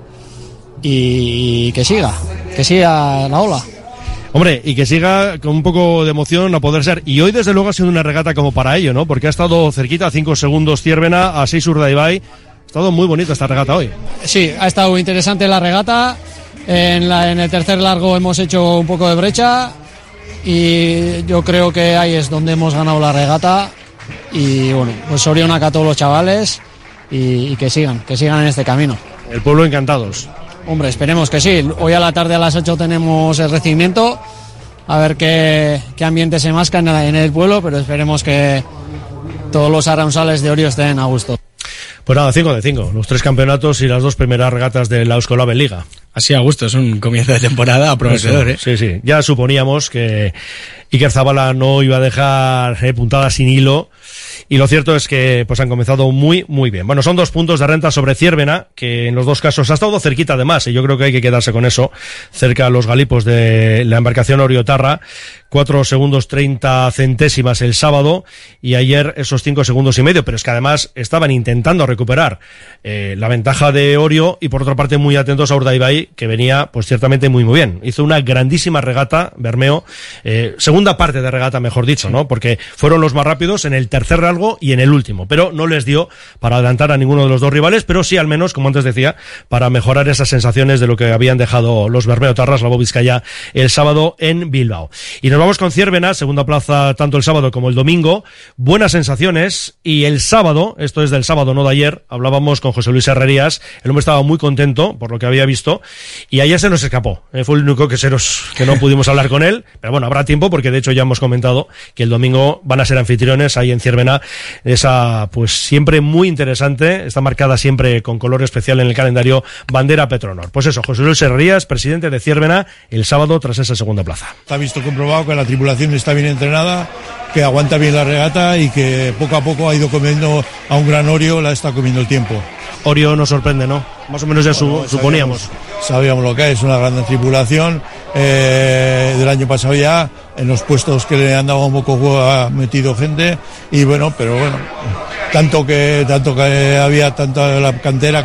O: y que siga la ola.
A: Hombre, y que siga con un poco de emoción a poder ser. Y hoy desde luego ha sido una regata como para ello, ¿no? Porque ha estado cerquita, a 5 segundos Ciervena, a 6 Urdaibai. Ha estado muy bonita esta regata hoy.
O: Sí, ha estado interesante la regata. En el tercer largo hemos hecho un poco de brecha y yo creo que ahí es donde hemos ganado la regata. Y bueno, pues Orión a todos los chavales y que sigan en este camino.
A: El pueblo encantados.
O: Hombre, esperemos que sí. Hoy a la tarde a las 8 tenemos el recibimiento, a ver qué ambiente se masca en el pueblo, pero esperemos que todos los arrausales de Orio estén a gusto.
A: Pues nada, 5 de 5, los 3 campeonatos y las 2 primeras regatas de la Euskolab en Liga.
C: Así a gusto, es un comienzo de temporada prometedor, ¿eh?
A: Sí, ya suponíamos que Iker Zabala no iba a dejar puntada sin hilo. Y lo cierto es que pues han comenzado muy, muy bien. Bueno, son 2 puntos de renta sobre Ciervena, que en los 2 casos ha estado cerquita además, y yo creo que hay que quedarse con eso, cerca a los galipos de la embarcación Oriotarra. 4 segundos 30 centésimas el sábado, y ayer esos 5 segundos y medio, pero es que además estaban intentando recuperar la ventaja de Orio, y por otra parte muy atentos a Urdaibai, que venía pues ciertamente muy, muy bien. Hizo una grandísima regata, Bermeo, segunda parte de regata, mejor dicho, ¿no? Porque fueron los más rápidos en el tercer algo y en el último, pero no les dio para adelantar a ninguno de los 2 rivales, pero sí al menos, como antes decía, para mejorar esas sensaciones de lo que habían dejado los Bermeotarras, la Vizcaya, el sábado en Bilbao. Y nos vamos con Ciervena, segunda plaza tanto el sábado como el domingo, buenas sensaciones, y el sábado, esto es del sábado, no de ayer, hablábamos con José Luis Herrerías, el hombre estaba muy contento por lo que había visto, y ayer se nos escapó, fue el único que no pudimos hablar con él, pero bueno, habrá tiempo porque de hecho ya hemos comentado que el domingo van a ser anfitriones ahí en Ciervena, esa pues siempre muy interesante, está marcada siempre con color especial en el calendario, bandera Petronor. Pues eso, José Luis Herrerías, presidente de Ciervena, el sábado tras esa segunda plaza.
P: Está visto comprobado que la tripulación está bien entrenada, que aguanta bien la regata y que poco a poco ha ido comiendo a un gran Orio, la está comiendo el tiempo.
A: Orio nos sorprende, ¿no? Más o menos ya suponíamos.
P: Sabíamos lo que es, una gran tripulación. Del año pasado ya, en los puestos que le han dado un poco juego ha metido gente, y bueno, pero bueno, tanto que había tanta la cantera,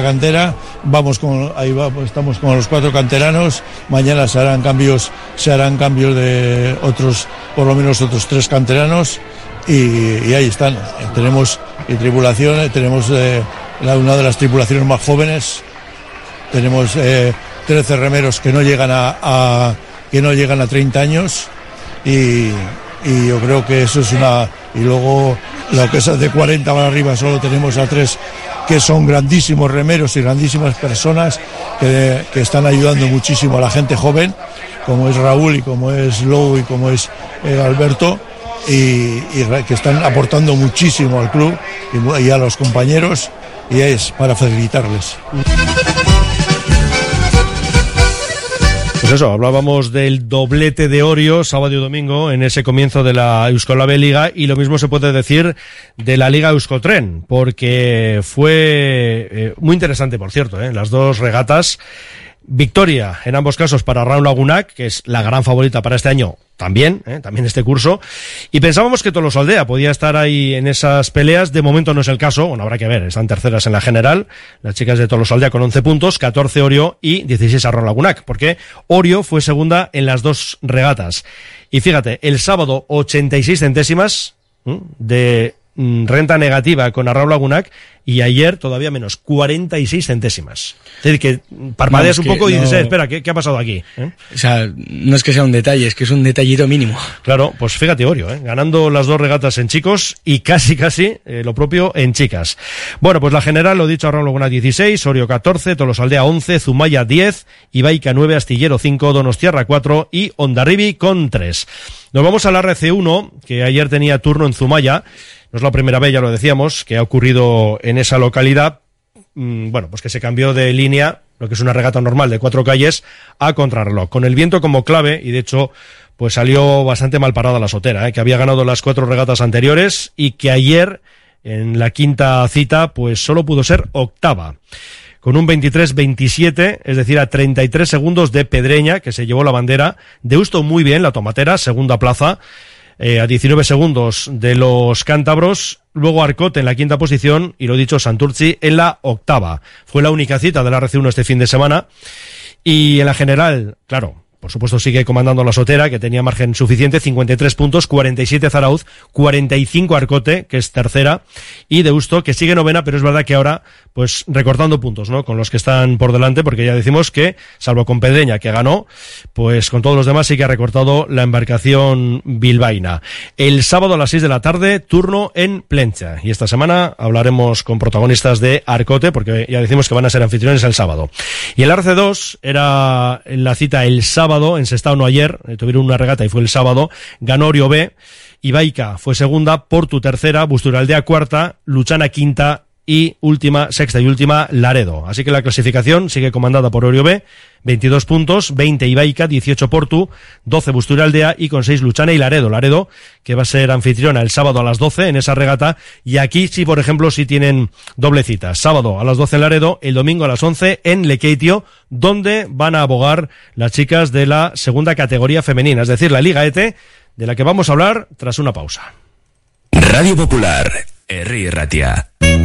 P: estamos con los 4 canteranos, mañana se harán cambios de otros, por lo menos otros 3 canteranos, y ahí están. Tenemos una de las tripulaciones más jóvenes, tenemos 13 remeros que no llegan a 30 años, y yo creo que eso es y luego lo que es de 40 para arriba solo tenemos a 3 que son grandísimos remeros y grandísimas personas que están ayudando muchísimo a la gente joven, como es Raúl y como es Lou y como es Alberto, y que están aportando muchísimo al club y a los compañeros, y es para felicitarles.
A: Pues eso, hablábamos del doblete de Orio, sábado y domingo, en ese comienzo de la Euskolab Liga, y lo mismo se puede decir de la Liga Euskotren, porque fue muy interesante, por cierto, las 2 regatas. Victoria en ambos casos para Raúl Lagunac, que es la gran favorita para este año también este curso, y pensábamos que Tolosaldea podía estar ahí en esas peleas. De momento no es el caso, bueno, habrá que ver, están terceras en la general las chicas de Tolosaldea con 11 puntos, 14 Orio y 16 a Raúl Lagunac, porque Orio fue segunda en las 2 regatas. Y fíjate, el sábado 86 centésimas de renta negativa con Raúl Lagunac, y ayer todavía menos, 46 centésimas. Es decir, que parpadeas un poco y dices, espera, ¿qué ha pasado aquí?
C: O sea, no es que sea un detalle, es que es un detallito mínimo.
A: Claro, pues fíjate Orio, ganando las 2 regatas en chicos y casi lo propio en chicas. Bueno, pues la general, lo dicho, Raúl Lagunac 16, Orio 14, Tolosaldea 11, Zumaya 10, Ibaica 9, Astillero 5, Donostiarra 4 y Hondarribi con 3. Nos vamos a la RC1, que ayer tenía turno en Zumaya. No es la primera vez, ya lo decíamos, que ha ocurrido en esa localidad. Bueno, pues que se cambió de línea, lo que es una regata normal de 4 calles, a contrarreloj, con el viento como clave, y de hecho pues salió bastante mal parada la sotera, que había ganado las 4 regatas anteriores y que ayer, en la quinta cita, pues solo pudo ser octava, con un 23-27, es decir, a 33 segundos de Pedreña, que se llevó la bandera. Deusto muy bien, la tomatera, segunda plaza, a 19 segundos de los cántabros, luego Arcote en la quinta posición, y lo dicho, Santurtzi en la octava. Fue la única cita de la RC1 este fin de semana, y en la general, claro, Por supuesto sigue comandando la Sotera, que tenía margen suficiente, 53 puntos, 47 Zarauz, 45 Arcote, que es tercera, y Deusto, que sigue novena, pero es verdad que ahora, pues recortando puntos, ¿no? Con los que están por delante, porque ya decimos que, salvo con Pedreña, que ganó, pues con todos los demás sí que ha recortado la embarcación bilbaína. El sábado a las 6 de la tarde, turno en Plencha. Y esta semana hablaremos con protagonistas de Arcote, porque ya decimos que van a ser anfitriones el sábado. Y el Arce 2 era la cita el sábado, en Sestao no ayer, tuvieron una regata y fue el sábado, ganó Orio B, Ibaica fue segunda, Portu tercera, Busturaldea cuarta, Luchana quinta y sexta y última Laredo. Así que la clasificación sigue comandada por Orio B, 22 puntos, 20 Ibaica, 18 Portu, 12 Busturaldea y con 6 Luchana y Laredo. Laredo, que va a ser anfitriona el sábado a las 12 en esa regata, y aquí sí, por ejemplo, sí tienen doble cita. Sábado a las 12 en Laredo, el domingo a las 11 en Lekeitio, donde van a abogar las chicas de la segunda categoría femenina, es decir, la Liga ETE, de la que vamos a hablar tras una pausa.
B: Radio Popular, Herri Ratia.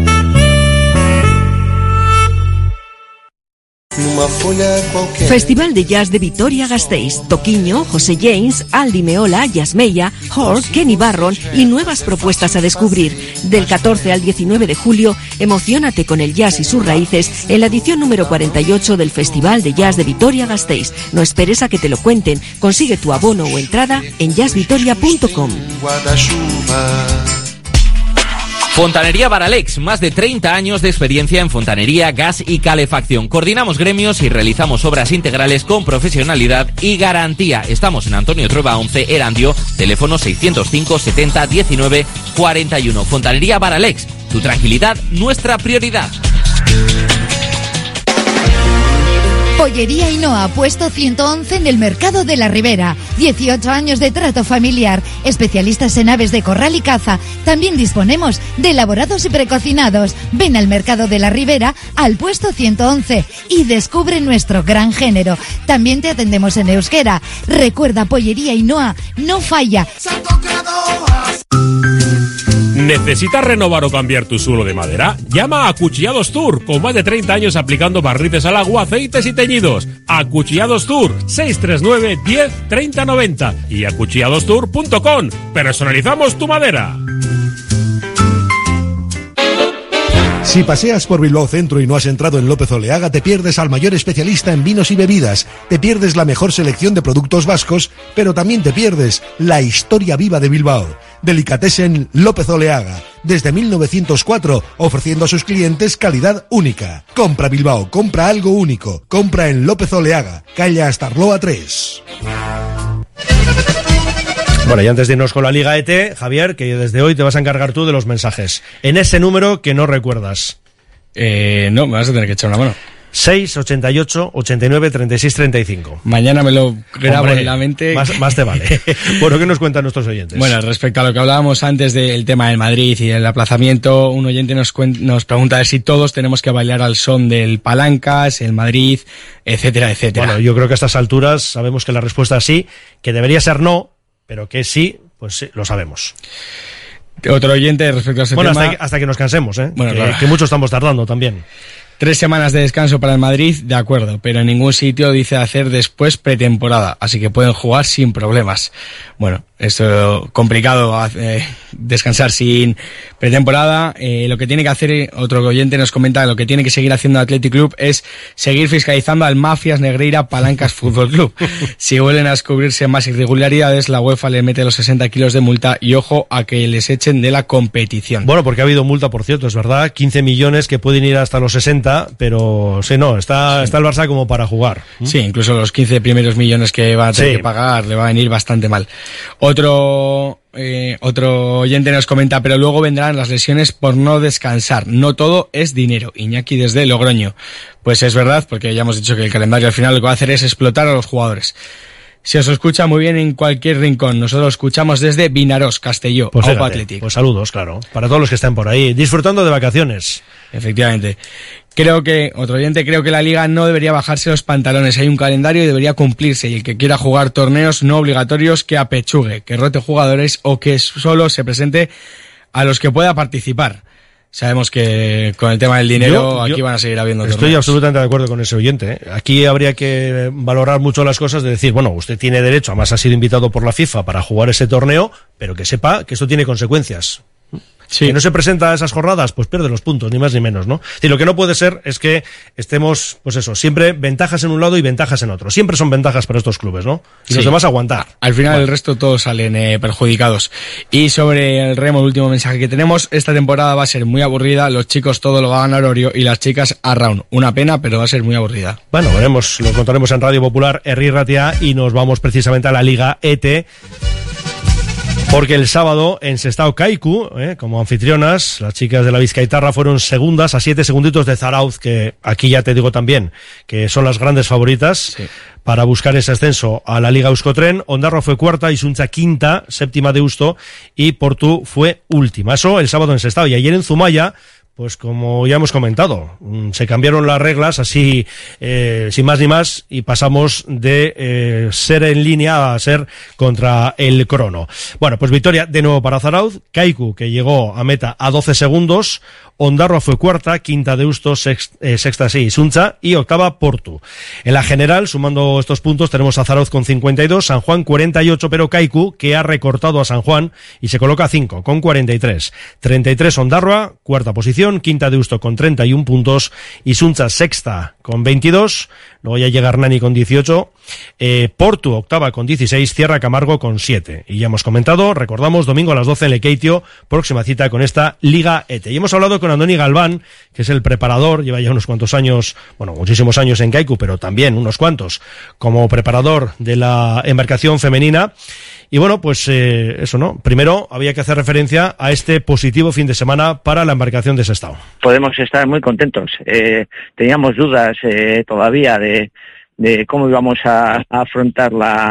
D: Festival de Jazz de Vitoria-Gasteiz. Toquiño, José James, Aldi Meola, Yasmeya, Hort, Kenny Barron y nuevas propuestas a descubrir. Del 14 al 19 de julio, emociónate con el jazz y sus raíces en la edición número 48 del Festival de Jazz de Vitoria-Gasteiz. No esperes a que te lo cuenten. Consigue tu abono o entrada en jazzvitoria.com.
Q: Fontanería Baralex, más de 30 años de experiencia en fontanería, gas y calefacción. Coordinamos gremios y realizamos obras integrales con profesionalidad y garantía. Estamos en Antonio Trueba 11, Erandio, teléfono 605 70 19 41. Fontanería Baralex, tu tranquilidad, nuestra prioridad.
J: Pollería Ainhoa, puesto 111 en el Mercado de la Ribera. 18 años de trato familiar. Especialistas en aves de corral y caza. También disponemos de elaborados y precocinados. Ven al Mercado de la Ribera, al puesto 111, y descubre nuestro gran género. También te atendemos en euskera. Recuerda, Pollería Ainhoa no falla.
E: ¿Necesitas renovar o cambiar tu suelo de madera? Llama a Acuchillados Tour, con más de 30 años aplicando barnices al agua, aceites y teñidos. Acuchillados Tour, 639 10 30 90 y acuchilladostour.com. Personalizamos tu madera.
L: Si paseas por Bilbao Centro y no has entrado en López Oleaga, te pierdes al mayor especialista en vinos y bebidas, te pierdes la mejor selección de productos vascos, pero también te pierdes la historia viva de Bilbao. Delicatessen López Oleaga, desde 1904, ofreciendo a sus clientes calidad única. Compra Bilbao, compra algo único, compra en López Oleaga, calle Astarloa 3.
A: Bueno, y antes de irnos con la Liga ET, Javier, que desde hoy te vas a encargar tú de los mensajes. En ese número que no recuerdas.
C: No, me vas a tener que echar una mano.
A: 688 89 36 35.
C: Mañana me lo grabo en la mente.
A: Más te vale. Bueno, ¿qué nos cuentan nuestros oyentes?
C: Bueno, respecto a lo que hablábamos antes del tema del Madrid y el aplazamiento, un oyente nos pregunta a ver si todos tenemos que bailar al son del Palancas, el Madrid, etcétera, etcétera.
A: Bueno, yo creo que a estas alturas sabemos que la respuesta es sí, que debería ser no, pero que sí, pues sí, lo sabemos.
C: Otro oyente respecto a este tema...
A: Bueno, hasta que nos cansemos,
C: Bueno,
A: que,
C: claro.
A: que mucho estamos tardando también.
C: 3 semanas de descanso para el Madrid, de acuerdo, pero en ningún sitio dice hacer después pretemporada, así que pueden jugar sin problemas. Bueno, esto complicado, descansar sin pretemporada. Lo que tiene que hacer, otro oyente nos comenta, lo que tiene que seguir haciendo el Athletic Club es seguir fiscalizando al Mafias Negreira Palancas Fútbol Club. Si vuelven a descubrirse más irregularidades, la UEFA le mete los 60 kilos de multa y ojo a que les echen de la competición.
A: Bueno, porque ha habido multa, por cierto, es verdad, 15 millones que pueden ir hasta los 60, pero sí, no, está el Barça como para jugar.
C: Sí, incluso los 15 primeros millones que va a tener que pagar le va a venir bastante mal. Otro oyente nos comenta, pero luego vendrán las lesiones por no descansar. No todo es dinero. Iñaki desde Logroño. Pues es verdad, porque ya hemos dicho que el calendario al final lo que va a hacer es explotar a los jugadores. Se os escucha muy bien en cualquier rincón. Nosotros escuchamos desde Vinarós, Castelló,
A: pues
C: Aupa Athletic.
A: Pues saludos, claro, para todos los que estén por ahí, disfrutando de vacaciones.
C: Efectivamente. Otro oyente, creo que la Liga no debería bajarse los pantalones. Hay un calendario y debería cumplirse. Y el que quiera jugar torneos no obligatorios, que apechugue, que rote jugadores o que solo se presente a los que pueda participar. Sabemos que con el tema del dinero aquí van a seguir habiendo
A: Estoy
C: torneos.
A: absolutamente de acuerdo con ese oyente, ¿eh? Aquí habría que valorar mucho las cosas de decir, bueno, usted tiene derecho, además ha sido invitado por la FIFA para jugar ese torneo, pero que sepa que esto tiene consecuencias. Sí. Que no se presenta a esas jornadas, pues pierde los puntos, ni más ni menos, ¿no? Y lo que no puede ser es que estemos, pues eso, siempre ventajas en un lado y ventajas en otro. Siempre son ventajas para estos clubes, ¿no? Y los demás aguantar.
C: Al final el resto todos salen perjudicados. Y sobre el remo, el último mensaje que tenemos, esta temporada va a ser muy aburrida, los chicos todo lo va a ganar Orio y las chicas a Round. Una pena, pero va a ser muy aburrida.
A: Bueno, veremos, lo contaremos en Radio Popular, Herri Ratia, y nos vamos precisamente a la Liga ET. Porque el sábado en Sestao Kaiku, como anfitrionas, las chicas de la Bizkaitarra fueron segundas a 7 segunditos de Zarauz, que aquí ya te digo también que son las grandes favoritas para buscar ese ascenso a la Liga Euskotren. Ondarroa fue cuarta, Isuntza quinta, séptima Deusto y Portu fue última. Eso el sábado en Sestao. Y ayer en Zumaya, pues como ya hemos comentado, se cambiaron las reglas así, sin más ni más, y pasamos de ser en línea a ser contra el crono. Bueno, pues victoria de nuevo para Zarauz, Kaiku, que llegó a meta a 12 segundos, Ondarroa fue cuarta, quinta Deusto, sexta sí Isuntza y octava Portu. En la general, sumando estos puntos, tenemos a Zarauz con 52, San Juan 48, pero Kaiku, que ha recortado a San Juan y se coloca a 5 con 43. 33 Ondarroa, cuarta posición, quinta Deusto con 31 puntos, Isuntza sexta con 22, luego ya llega Hernani con 18, Portu octava con 16, cierra Camargo con 7. Y ya hemos comentado, recordamos, domingo a las 12 en Lekeitio, próxima cita con esta Liga ET. Y hemos hablado con Andoni Galván, que es el preparador, lleva ya unos cuantos años, bueno, muchísimos años en Kaiku, pero también unos cuantos como preparador de la embarcación femenina. Y bueno, pues eso, ¿no? Primero había que hacer referencia a este positivo fin de semana para la embarcación de Sestao.
R: Podemos estar muy contentos. Teníamos dudas todavía de cómo íbamos a afrontar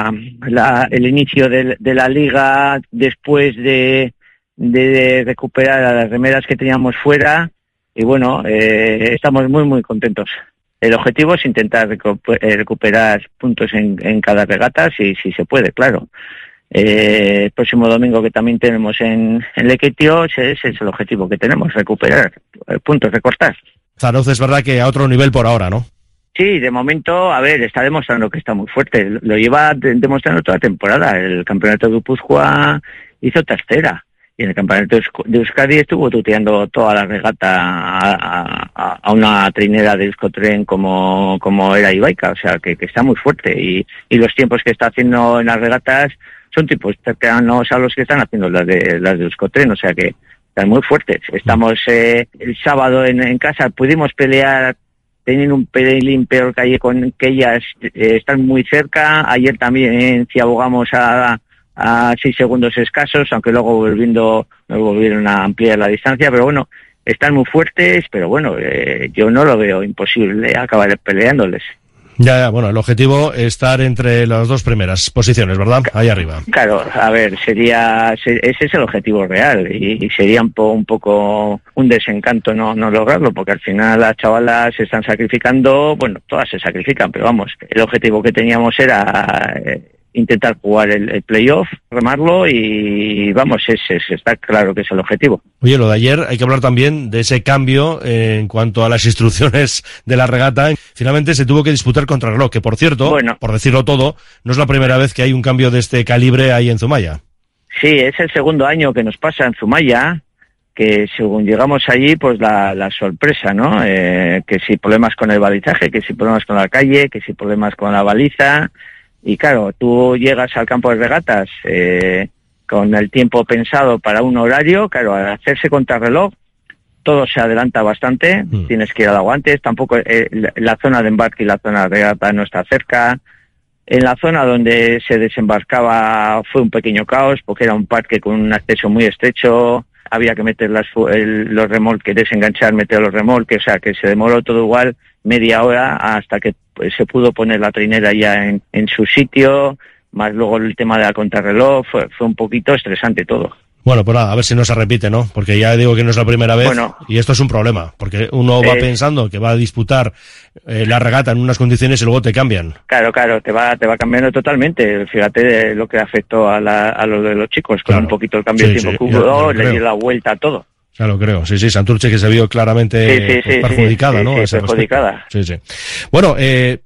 R: el inicio de la liga después de recuperar a las remeras que teníamos fuera. Y bueno, estamos muy, muy contentos. El objetivo es intentar recuperar puntos en cada regata, si se puede, claro. El próximo domingo, que también tenemos en Lekeitio, ese es el objetivo que tenemos, recuperar puntos, recortar.
A: Zarauz es verdad que a otro nivel por ahora, ¿no?
R: Sí, de momento, a ver, está demostrando que está muy fuerte. Lo lleva demostrando toda la temporada. El campeonato de Guipúzcoa hizo tercera. Y en el campeonato de Euskadi estuvo tuteando toda la regata a una trinera de Euskotren como era Ibaica. O sea, que está muy fuerte. Y los tiempos que está haciendo en las regatas son tipos cercanos a los que están haciendo las de Euskotren. O sea, que están muy fuertes. Estamos el sábado en casa, pudimos pelear teniendo un pelín peor calle con que ellas están muy cerca. Ayer también abogamos a 6 segundos escasos, aunque luego volvieron a ampliar la distancia, pero bueno, están muy fuertes, pero bueno, yo no lo veo imposible acabar peleándoles.
A: Ya, bueno, el objetivo es estar entre las dos primeras posiciones, ¿verdad? Ahí arriba.
R: Claro, a ver, ese es el objetivo real y sería un poco un desencanto no lograrlo, porque al final las chavalas se están sacrificando, bueno, todas se sacrifican, pero vamos, el objetivo que teníamos era intentar jugar el playoff, remarlo y vamos, está claro que es el objetivo.
A: Oye, lo de ayer hay que hablar también de ese cambio en cuanto a las instrucciones de la regata. Finalmente se tuvo que disputar contrarreloj, que por cierto, bueno, por decirlo todo, no es la primera vez que hay un cambio de este calibre ahí en Zumaya.
R: Sí, es el segundo año que nos pasa en Zumaya, que según llegamos allí, pues la sorpresa, ¿no? Que si problemas con el balizaje, que si problemas con la calle, que si problemas con la baliza. Y claro, tú llegas al campo de regatas con el tiempo pensado para un horario, claro, al hacerse contrarreloj, todo se adelanta bastante, tienes que ir al agua antes, tampoco la zona de embarque y la zona de regata no está cerca. En la zona donde se desembarcaba fue un pequeño caos, porque era un parque con un acceso muy estrecho, había que meter los remolques, desenganchar, meter los remolques, o sea que se demoró todo igual media hora hasta que se pudo poner la trinera ya en su sitio, más luego el tema de la contrarreloj, fue un poquito estresante todo.
A: Bueno, pues nada, a ver si no se repite, ¿no? Porque ya digo que no es la primera vez, bueno, y esto es un problema, porque uno va pensando que va a disputar la regata en unas condiciones y luego te cambian.
R: Claro, te va cambiando totalmente. Fíjate lo que afectó a lo de los chicos, con un poquito el cambio de tiempo que hubo, le dio la vuelta a todo.
A: Ya lo creo, sí, Santurce que se vio claramente perjudicada, ¿no?
R: Sí, perjudicada.
A: Sí. Bueno,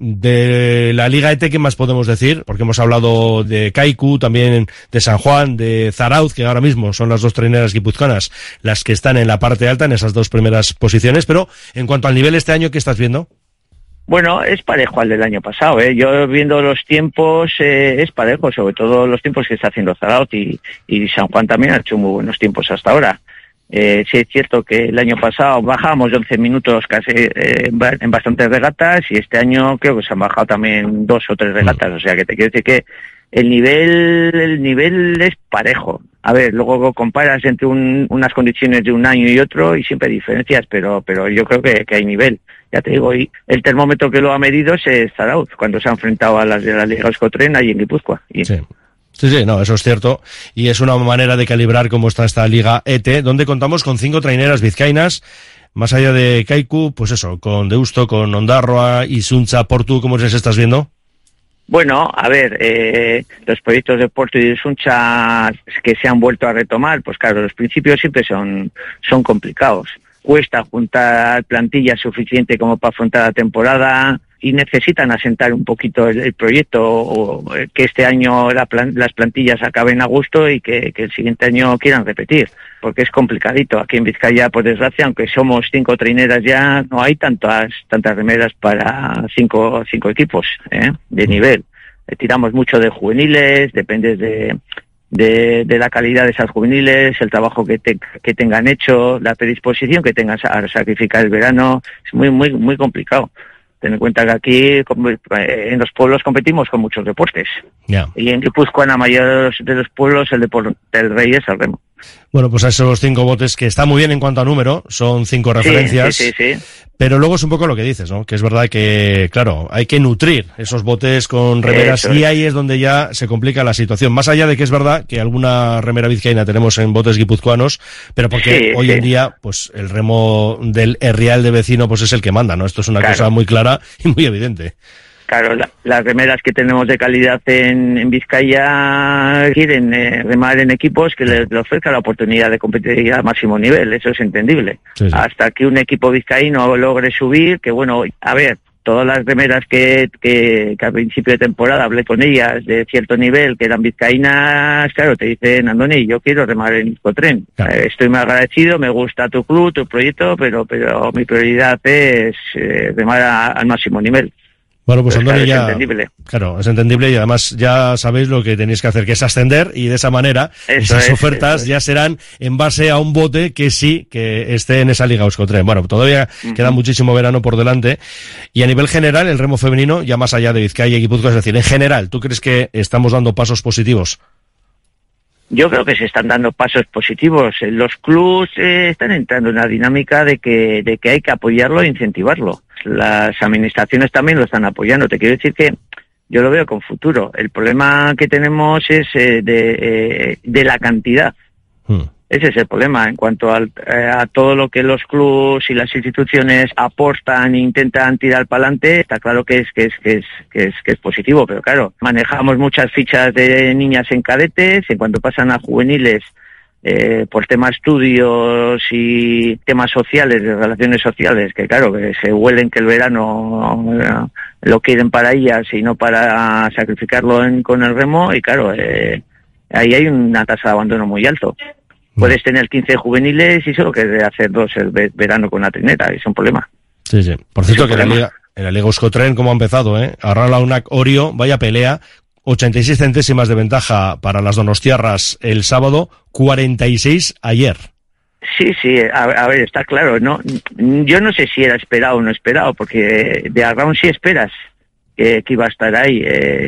A: de la Liga ET, ¿qué más podemos decir? Porque hemos hablado de Kaiku, también de San Juan, de Zarauz, que ahora mismo son las dos traineras guipuzcoanas las que están en la parte alta, en esas dos primeras posiciones, pero en cuanto al nivel este año, ¿qué estás viendo?
R: Bueno, es parejo al del año pasado, ¿eh? Yo viendo los tiempos, es parejo, sobre todo los tiempos que está haciendo Zarauz y San Juan también ha hecho muy buenos tiempos hasta ahora. Sí es cierto que el año pasado bajamos de 11 minutos casi en bastantes regatas y este año creo que se han bajado también 2 o 3 regatas, o sea que te quiero decir que el nivel es parejo. A ver, luego comparas entre unas condiciones de un año y otro y siempre hay diferencias, pero yo creo que hay nivel. Ya te digo, y el termómetro que lo ha medido es Zarauz, cuando se ha enfrentado a las de la Liga Euskotren allí en Guipúzcoa.
A: Sí, no, eso es cierto. Y es una manera de calibrar cómo está esta Liga ET, donde contamos con 5 traineras vizcaínas, más allá de Kaiku, pues eso, con Deusto, con Ondarroa y Suntza, Portu, ¿cómo les estás viendo?
R: Bueno, a ver, los proyectos de Portu y de Suntza que se han vuelto a retomar, pues claro, los principios siempre son complicados. Cuesta juntar plantilla suficiente como para afrontar la temporada y necesitan asentar un poquito el proyecto, o que este año las plantillas acaben a gusto y que el siguiente año quieran repetir, porque es complicadito. Aquí en Vizcaya, por desgracia, aunque somos 5 traineras ya, no hay tantas remeras para 5 equipos de nivel. Tiramos mucho de juveniles, depende de la calidad de esas juveniles, el trabajo que tengan hecho, la predisposición que tengan a sacrificar el verano. Es muy complicado. Ten en cuenta que aquí en los pueblos competimos con muchos deportes. Y en Guipúzcoa, en la mayoría de los pueblos, el deporte del rey es el remo.
A: Bueno, pues esos 5 botes que está muy bien en cuanto a número, son 5 referencias.
R: Sí.
A: Pero luego es un poco lo que dices, ¿no? Que es verdad que, claro, hay que nutrir esos botes con remeras y ahí es donde ya se complica la situación. Más allá de que es verdad que alguna remera vizcaína tenemos en botes guipuzcoanos, pero porque hoy en día, pues el remo del Herrial de vecino, pues es el que manda, ¿no? Esto es una cosa muy clara y muy evidente.
R: Claro, las remeras que tenemos de calidad en Vizcaya quieren remar en equipos que les ofrezcan la oportunidad de competir a máximo nivel, eso es entendible. Hasta que un equipo vizcaíno logre subir, que bueno, a ver, todas las remeras que al principio de temporada hablé con ellas de cierto nivel, que eran vizcaínas, claro, te dicen, Andoni, yo quiero remar en Euskotren. Estoy muy agradecido, me gusta tu club, tu proyecto, pero mi prioridad es remar al máximo nivel.
A: Bueno, pues Andoni,
R: es
A: ya,
R: entendible.
A: Claro, es entendible y además ya sabéis lo que tenéis que hacer, que es ascender, y de esa manera esas ofertas ya serán en base a un bote que sí, que esté en esa Liga Euskotren. Bueno, todavía queda muchísimo verano por delante, y a nivel general, el remo femenino, ya más allá de Vizcaya y Guipúzcoa, es decir, en general, ¿tú crees que estamos dando pasos positivos?
R: Yo creo que se están dando pasos positivos. Los clubs están entrando en una dinámica de que hay que apoyarlo e incentivarlo. Las administraciones también lo están apoyando. Te quiero decir que yo lo veo con futuro. El problema que tenemos es de la cantidad. Ese es el problema en cuanto a todo lo que los clubs y las instituciones aportan e intentan tirar para adelante. Está claro que es positivo, pero claro, manejamos muchas fichas de niñas en cadetes, en cuanto pasan a juveniles, por temas estudios y temas sociales, de relaciones sociales, que claro, que se huelen que el verano lo quieren para ellas y no para sacrificarlo con el remo, y claro, ahí hay una tasa de abandono muy alto. Puedes tener 15 juveniles y solo querer hacer 2 el verano con una trineta, es un problema.
A: Sí. Por cierto, que en la Liga Euskotren, como ha empezado, Arrala-Unac Orio, vaya pelea, 86 centésimas de ventaja para las donostiarras el sábado, 46 ayer.
R: Sí, a ver, está claro, ¿no? Yo no sé si era esperado o no esperado, porque de Arraun sí esperas que iba a estar ahí.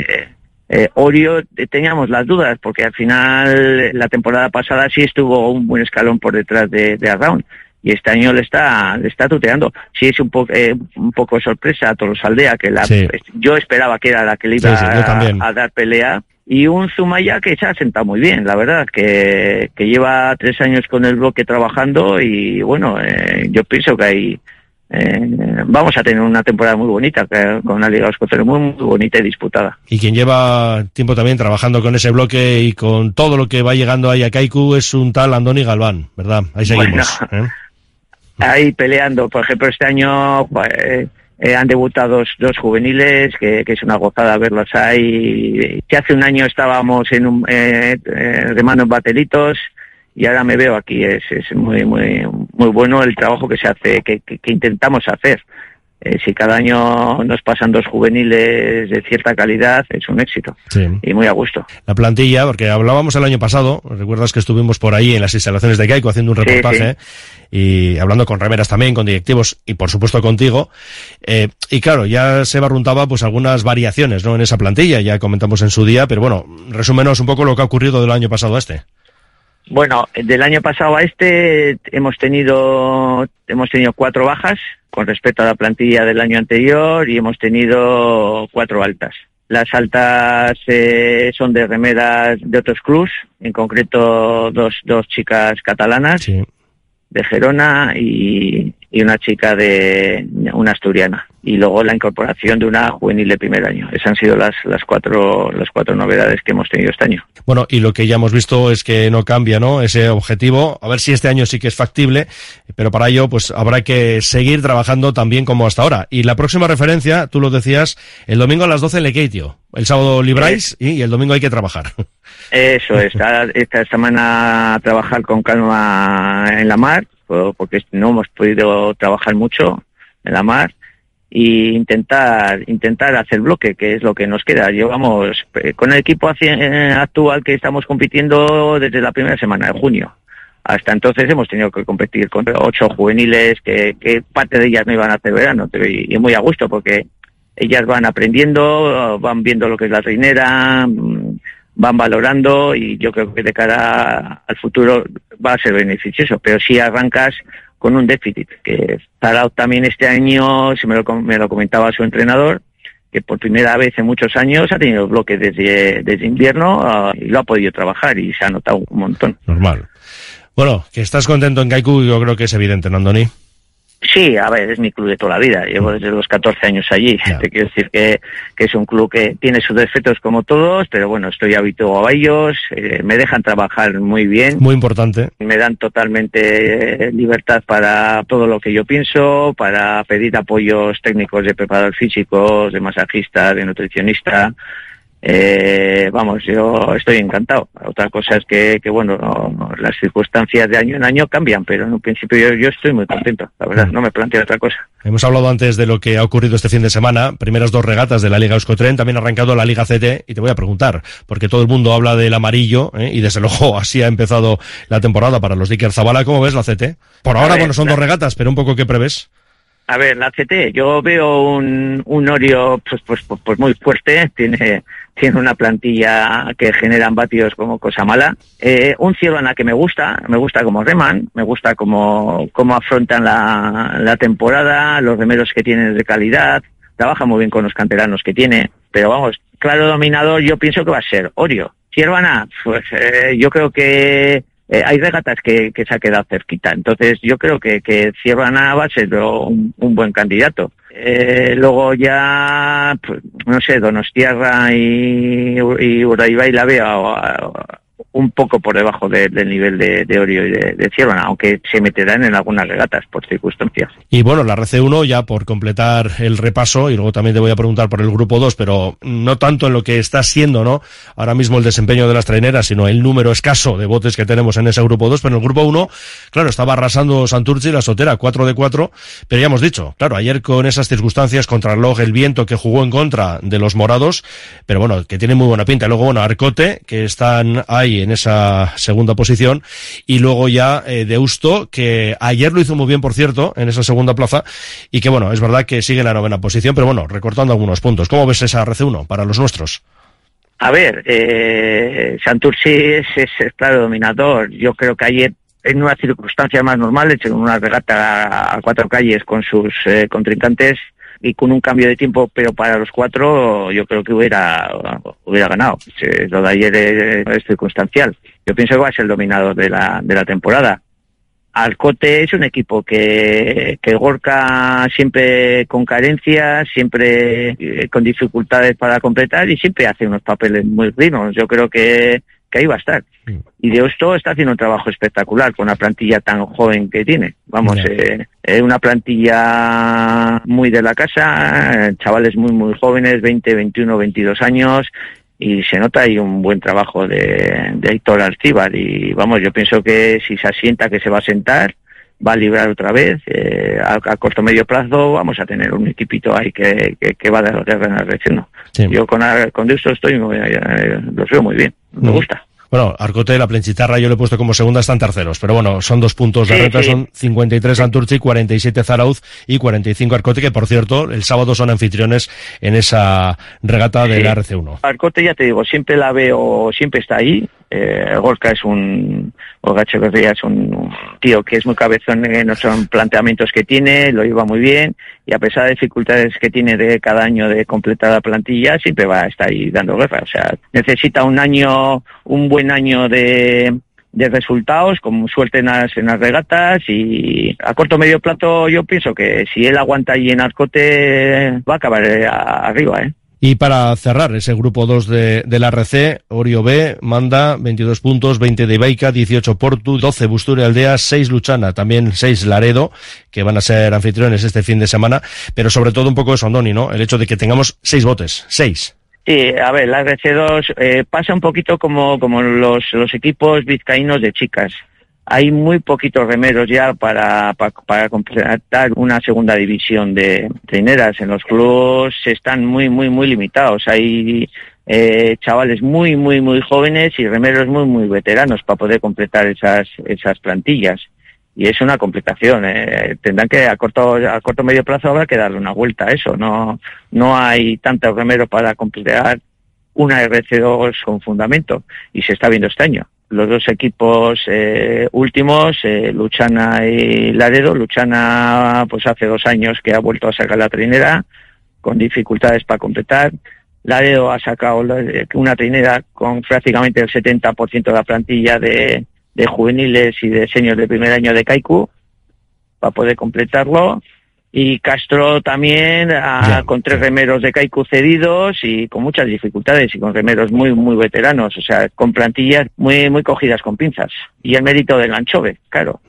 R: Orio teníamos las dudas, porque al final la temporada pasada sí estuvo un buen escalón por detrás de Arraun, y este año le está tuteando. Sí, es un poco sorpresa a Tolosaldea, que yo esperaba que era la que le iba a dar pelea, y un Zumaya que se ha sentado muy bien, la verdad, que lleva 3 años con el bloque trabajando, y bueno, yo pienso que vamos a tener una temporada muy bonita, con una Liga Euskotren muy bonita y disputada.
A: Y quien lleva tiempo también trabajando con ese bloque y con todo lo que va llegando ahí a Kaiku es un tal Andoni Galván, ¿verdad? Ahí seguimos.
R: Bueno, ahí peleando. Por ejemplo, este año han debutado dos juveniles, que es una gozada verlos ahí. Que hace un año estábamos remando en batelitos, y ahora me veo aquí. Es muy bueno el trabajo que se hace, que intentamos hacer. Si cada año nos pasan dos juveniles de cierta calidad, es un éxito. Sí. Y muy a gusto.
A: La plantilla, porque hablábamos el año pasado, recuerdas que estuvimos por ahí en las instalaciones de Kaiku haciendo un reportaje, y hablando con remeras también, con directivos y por supuesto contigo, y claro, ya se barruntaba pues algunas variaciones, ¿no?, en esa plantilla, ya comentamos en su día, pero bueno, resúmenos un poco lo que ha ocurrido del año pasado a este.
R: Bueno, del año pasado a este hemos tenido 4 bajas con respecto a la plantilla del año anterior, y hemos tenido 4 altas. Las altas son de remeras de otros clubs, en concreto dos chicas catalanas, sí, de Gerona, y una chica una asturiana, y luego la incorporación de una juvenil de primer año. Esas han sido las cuatro novedades que hemos tenido este año.
A: Bueno, y lo que ya hemos visto es que no cambia, ¿no?, ese objetivo. A ver si este año sí que es factible, pero para ello pues habrá que seguir trabajando tan bien como hasta ahora. Y la próxima referencia, tú lo decías, el domingo a las 12 en Lekeitio. El sábado libráis y el domingo hay que trabajar.
R: Eso es, esta semana a trabajar con calma en la mar, porque no hemos podido trabajar mucho en la mar, y intentar hacer bloque, que es lo que nos queda. Llevamos con el equipo actual que estamos compitiendo desde la primera semana de junio. Hasta entonces hemos tenido que competir con 8 juveniles, que parte de ellas no iban a hacer verano, y muy a gusto, porque ellas van aprendiendo, van viendo lo que es la trinera, van valorando, y yo creo que de cara al futuro va a ser beneficioso. Pero si arrancas con un déficit, que Zarao también este año, me lo comentaba su entrenador, que por primera vez en muchos años ha tenido bloque desde invierno, y lo ha podido trabajar, y se ha notado un montón.
A: Normal. Bueno, que estás contento en Kaiku, yo creo que es evidente, ¿no, Andoni?
R: Sí, a ver, es mi club de toda la vida. Llevo desde los 14 años allí. Te quiero decir que es un club que tiene sus defectos como todos, pero bueno, estoy habituado a ellos, me dejan trabajar muy bien.
A: Muy importante.
R: Me dan totalmente libertad para todo lo que yo pienso, para pedir apoyos técnicos de preparadores físicos, de masajista, de nutricionista. Vamos, yo estoy encantado. Otra cosa es que bueno, las circunstancias de año en año cambian, pero en un principio yo estoy muy contento, la verdad, no me planteo otra cosa.
A: Hemos hablado antes de lo que ha ocurrido este fin de semana, primeras 2 regatas de la Liga Euskotren, también ha arrancado la Liga CT, y te voy a preguntar, porque todo el mundo habla del amarillo, y desde luego así ha empezado la temporada para los de Iker Zabala. ¿Cómo ves la CT? Por ahora, bueno, son 2 regatas, pero un poco, ¿qué prevés?
R: A ver, la CT, yo veo un Orio pues muy fuerte, tiene una plantilla que generan vatios como cosa mala. Un Ciervana que me gusta como reman, me gusta cómo afrontan la temporada, los remeros que tienen de calidad, trabaja muy bien con los canteranos que tiene, pero vamos, claro dominador yo pienso que va a ser Orio. Ciervana, pues yo creo que hay regatas que se ha quedado cerquita, entonces yo creo que Ciervana va a ser un buen candidato. Luego ya, pues, no sé, Donostiarra y Urdaibai la veo un poco por debajo del nivel de Orio y de Ciervana, aunque se meterán en algunas regatas por circunstancias.
A: Y bueno, la RC1, ya por completar el repaso, y luego también te voy a preguntar por el grupo 2, pero no tanto en lo que está siendo, ¿no?, ahora mismo el desempeño de las traineras, sino el número escaso de botes que tenemos en ese grupo 2, pero en el grupo 1, claro, estaba arrasando Santurtzi y la Sotera, 4 de 4, pero ya hemos dicho, claro, ayer con esas circunstancias, contrarreloj, el viento que jugó en contra de los morados, pero bueno, que tiene muy buena pinta. Luego, bueno, Arcote, que están ahí en esa segunda posición, y luego ya Deusto, que ayer lo hizo muy bien, por cierto, en esa segunda plaza, y que bueno, es verdad que sigue en la 9ª posición, pero bueno, recortando algunos puntos. ¿Cómo ves esa RC1 para los nuestros?
R: A ver, Santurtzi es claro dominador. Yo creo que ayer, en unas circunstancias más normales, en una regata a 4 calles con sus contrincantes, y con un cambio de tiempo, pero para los 4 yo creo que hubiera ganado. Lo de ayer es circunstancial. Yo pienso que va a ser el dominador de la temporada. Arcote es un equipo que Gorka siempre con carencias, siempre con dificultades para completar y siempre hace unos papeles muy dignos. Yo creo que ahí va a estar. Y Deusto está haciendo un trabajo espectacular con una plantilla tan joven que tiene. Vamos, es una plantilla muy de la casa, chavales muy jóvenes, 20, 21, 22 años, y se nota ahí un buen trabajo de Héctor Alcíbar. Y vamos, yo pienso que si se asienta, que se va a sentar, va a librar otra vez. A corto medio plazo vamos a tener un equipito ahí que va a dar guerra en la Rec1. Sí. Yo con Deusto los veo muy bien, me gusta.
A: Bueno, Arcote, la Plenchitarra, yo le he puesto como segunda, están terceros, pero bueno, son 2 puntos de renta, son 53 Santurtzi, 47 Zarauz y 45 Arcote, que por cierto, el sábado son anfitriones en esa regata de la RC1.
R: Arcote, ya te digo, siempre la veo, siempre está ahí. Gorka Olga Echeverría es un tío que es muy cabezón en los planteamientos que tiene, lo lleva muy bien, y a pesar de dificultades que tiene de cada año de completar la plantilla, siempre va a estar ahí dando guerra. O sea, necesita un buen año de resultados, con suerte en las regatas, y a corto medio plazo yo pienso que si él aguanta allí en Arcote va a acabar arriba,
A: Y para cerrar ese grupo 2 de la RC, Orio B manda 22 puntos, 20 de Ibaica, 18 Portu, 12 Busture Aldea, 6 Luchana, también 6 Laredo, que van a ser anfitriones este fin de semana, pero sobre todo un poco eso, Andoni, ¿no? El hecho de que tengamos 6 botes, 6.
R: Sí, a ver, la RC2 pasa un poquito como los equipos vizcaínos de chicas. Hay muy poquitos remeros ya para completar una segunda división de trineras. En los clubes están muy limitados. Hay chavales muy jóvenes y remeros muy veteranos para poder completar esas plantillas. Y es una complicación. Tendrán que a corto medio plazo habrá que darle una vuelta a eso. No hay tanto remero para completar una RC2 con fundamento, y se está viendo este año. Los 2 equipos últimos, Luchana y Laredo. Luchana, pues hace 2 años que ha vuelto a sacar la trinera, con dificultades para completar. Laredo ha sacado una trinera con prácticamente el 70% de la plantilla de juveniles y de seniors de primer año de Kaiku, para poder completarlo. Y Castro también, con 3 remeros de Kaiku cedidos y con muchas dificultades, y con remeros muy veteranos, o sea, con plantillas muy cogidas con pinzas. Y el mérito del Anchove, claro,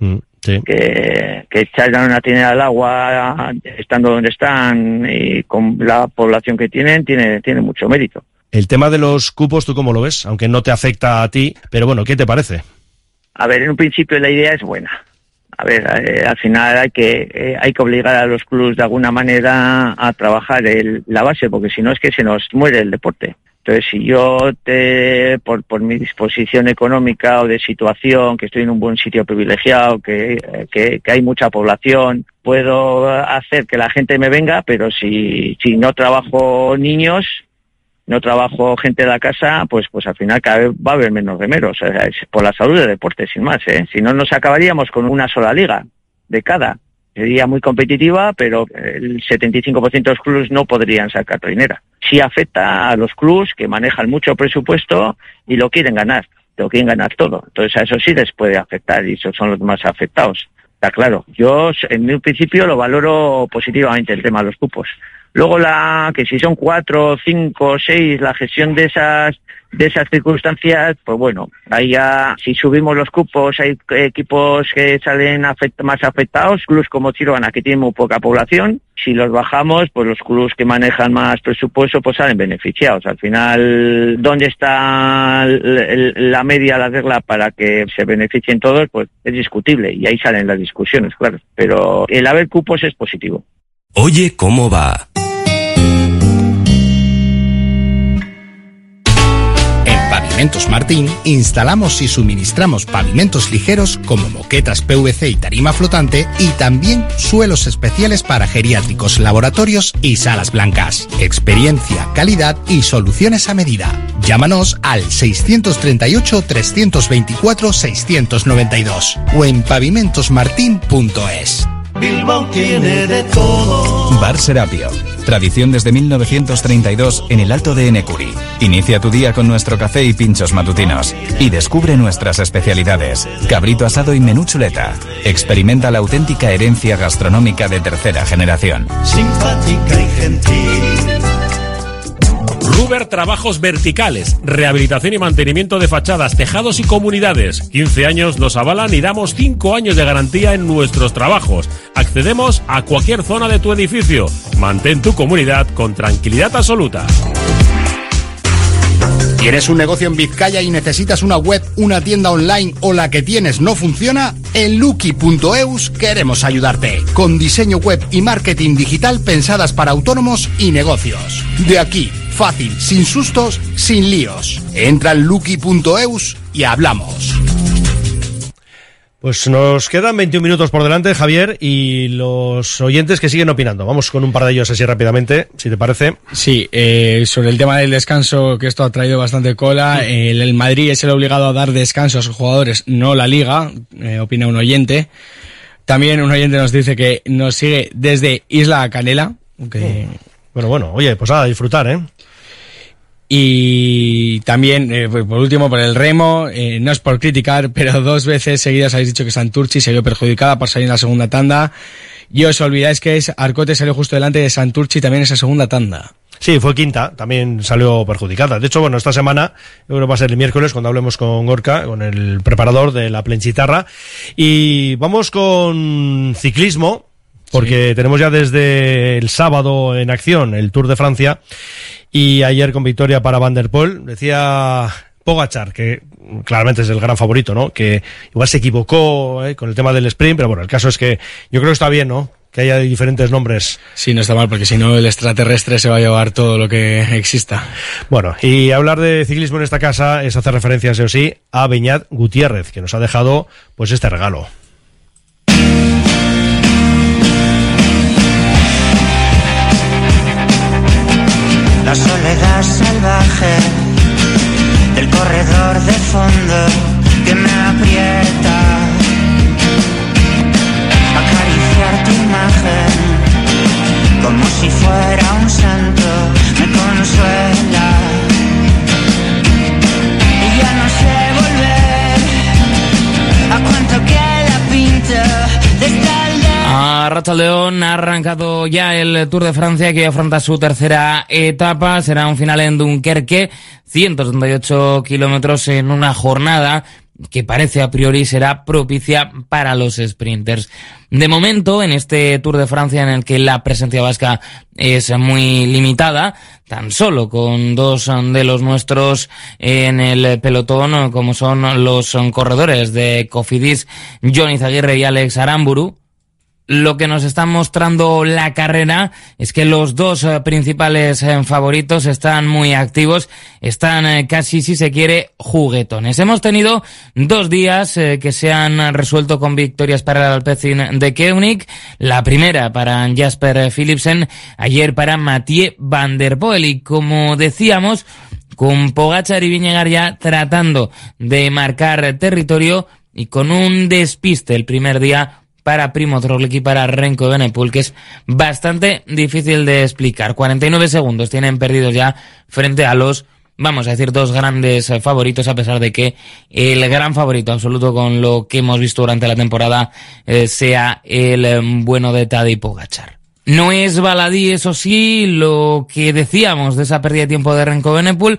R: que echaran una trinera al agua estando donde están y con la población que tienen, tiene mucho mérito.
A: El tema de los cupos, ¿tú cómo lo ves? Aunque no te afecta a ti, pero bueno, ¿qué te parece?
R: A ver, en un principio la idea es buena. A ver, al final hay que obligar a los clubes de alguna manera a trabajar la base, porque si no es que se nos muere el deporte. Entonces, si yo por mi disposición económica o de situación, que estoy en un buen sitio privilegiado, que hay mucha población, puedo hacer que la gente me venga, pero si no trabajo niños, no trabajo gente de la casa, pues al final cada vez va a haber menos remeros. O sea, es por la salud del deporte, sin más, Si no, nos acabaríamos con una sola liga de cada. Sería muy competitiva, pero el 75% de los clubes no podrían sacar trinera. Sí afecta a los clubes que manejan mucho presupuesto y lo quieren ganar todo. Entonces a eso sí les puede afectar, y esos son los más afectados. Está claro. Yo en un principio lo valoro positivamente, el tema de los cupos. Luego que si son 4, 5, 6, la gestión de esas circunstancias, pues bueno, ahí ya, si subimos los cupos, hay equipos que salen más afectados, clubes como Chirona, que tienen muy poca población. Si los bajamos, pues los clubes que manejan más presupuesto, pues salen beneficiados. Al final, ¿dónde está la media, la regla para que se beneficien todos? Pues es discutible, y ahí salen las discusiones, claro. Pero el haber cupos es positivo.
B: Oye, ¿cómo va?
N: Pavimentos Martín instalamos y suministramos pavimentos ligeros como moquetas PVC y tarima flotante, y también suelos especiales para geriátricos, laboratorios y salas blancas. Experiencia, calidad y soluciones a medida. Llámanos al 638 324 692 o en pavimentosmartin.es.
S: Bilbao tiene de todo.
F: Bar Serapio. Tradición desde 1932 en el Alto de Enecuri. Inicia tu día con nuestro café y pinchos matutinos. Y descubre nuestras especialidades. Cabrito asado y menú chuleta. Experimenta la auténtica herencia gastronómica de tercera generación.
S: Simpática y gentil.
E: Ruber Trabajos Verticales, rehabilitación y mantenimiento de fachadas, tejados y comunidades. 15 años nos avalan y damos 5 años de garantía en nuestros trabajos. Accedemos a cualquier zona de tu edificio. Mantén tu comunidad con tranquilidad absoluta.
N: ¿Tienes un negocio en Vizcaya y necesitas una web, una tienda online o la que tienes no funciona? En Lucky.eus queremos ayudarte. Con diseño web y marketing digital pensadas para autónomos y negocios. De aquí, fácil, sin sustos, sin líos. Entra en Lucky.eus y hablamos.
A: Pues nos quedan 21 minutos por delante, Javier, y los oyentes que siguen opinando. Vamos con un par de ellos así rápidamente, si te parece.
C: Sí, sobre el tema del descanso, que esto ha traído bastante cola. El Madrid es el obligado a dar descanso a sus jugadores, no la Liga, opina un oyente. También un oyente nos dice que nos sigue desde Isla Canela. Okay.
A: Bueno, oye, pues a disfrutar, ¿eh?
C: Y también, por último, por el remo, no es por criticar, pero 2 veces seguidas habéis dicho que Santurchi se vio perjudicada por salir en la segunda tanda. Y os olvidáis que Arcote salió justo delante de Santurchi también en esa segunda tanda.
A: Sí, fue quinta, también salió perjudicada. De hecho, bueno, esta semana, yo creo que va a ser el miércoles cuando hablemos con Gorka, con el preparador de la Plenchitarra. Y vamos con ciclismo, porque tenemos ya desde el sábado en acción el Tour de Francia. Y ayer con victoria para Van der Poel. Decía Pogačar, que claramente es el gran favorito, ¿no? Que igual se equivocó con el tema del sprint, pero bueno, el caso es que yo creo que está bien, ¿no? Que haya diferentes nombres.
C: Sí, no está mal, porque si no el extraterrestre se va a llevar todo lo que exista.
A: Bueno, y hablar de ciclismo en esta casa es hacer referencia, sí o sí, a Beñat Gutiérrez, que nos ha dejado pues este regalo.
T: La soledad salvaje del corredor de fondo que me aprieta. Acariciar tu imagen como si fuera un santo me consuela. Y ya no sé volver a cuánto queda pinta de esta aldea.
Q: A Rachaldeón ha arrancado ya el Tour de Francia, que afronta su tercera etapa. Será un final en Dunkerque, 178 kilómetros en una jornada que parece a priori será propicia para los sprinters. De momento, en este Tour de Francia en el que la presencia vasca es muy limitada, tan solo con 2 de los nuestros en el pelotón, como son los corredores de Cofidis, Jon Izaguirre y Alex Aramburu, lo que nos está mostrando la carrera es que los 2 principales favoritos están muy activos, están casi, si se quiere, juguetones. Hemos tenido 2 días que se han resuelto con victorias para el Alpecin de Koenig, la primera para Jasper Philipsen, ayer para Mathieu Van der Poel, y como decíamos, con Pogačar y Vingegaard ya tratando de marcar territorio y con un despiste el primer día para Primoz Roglic y para Remco Evenepoel, que es bastante difícil de explicar. 49 segundos tienen perdidos ya frente a los, vamos a decir, 2 grandes favoritos, a pesar de que el gran favorito absoluto con lo que hemos visto durante la temporada sea el bueno de Tadej Pogačar. No es baladí, eso sí, lo que decíamos de esa pérdida de tiempo de Remco Evenepoel.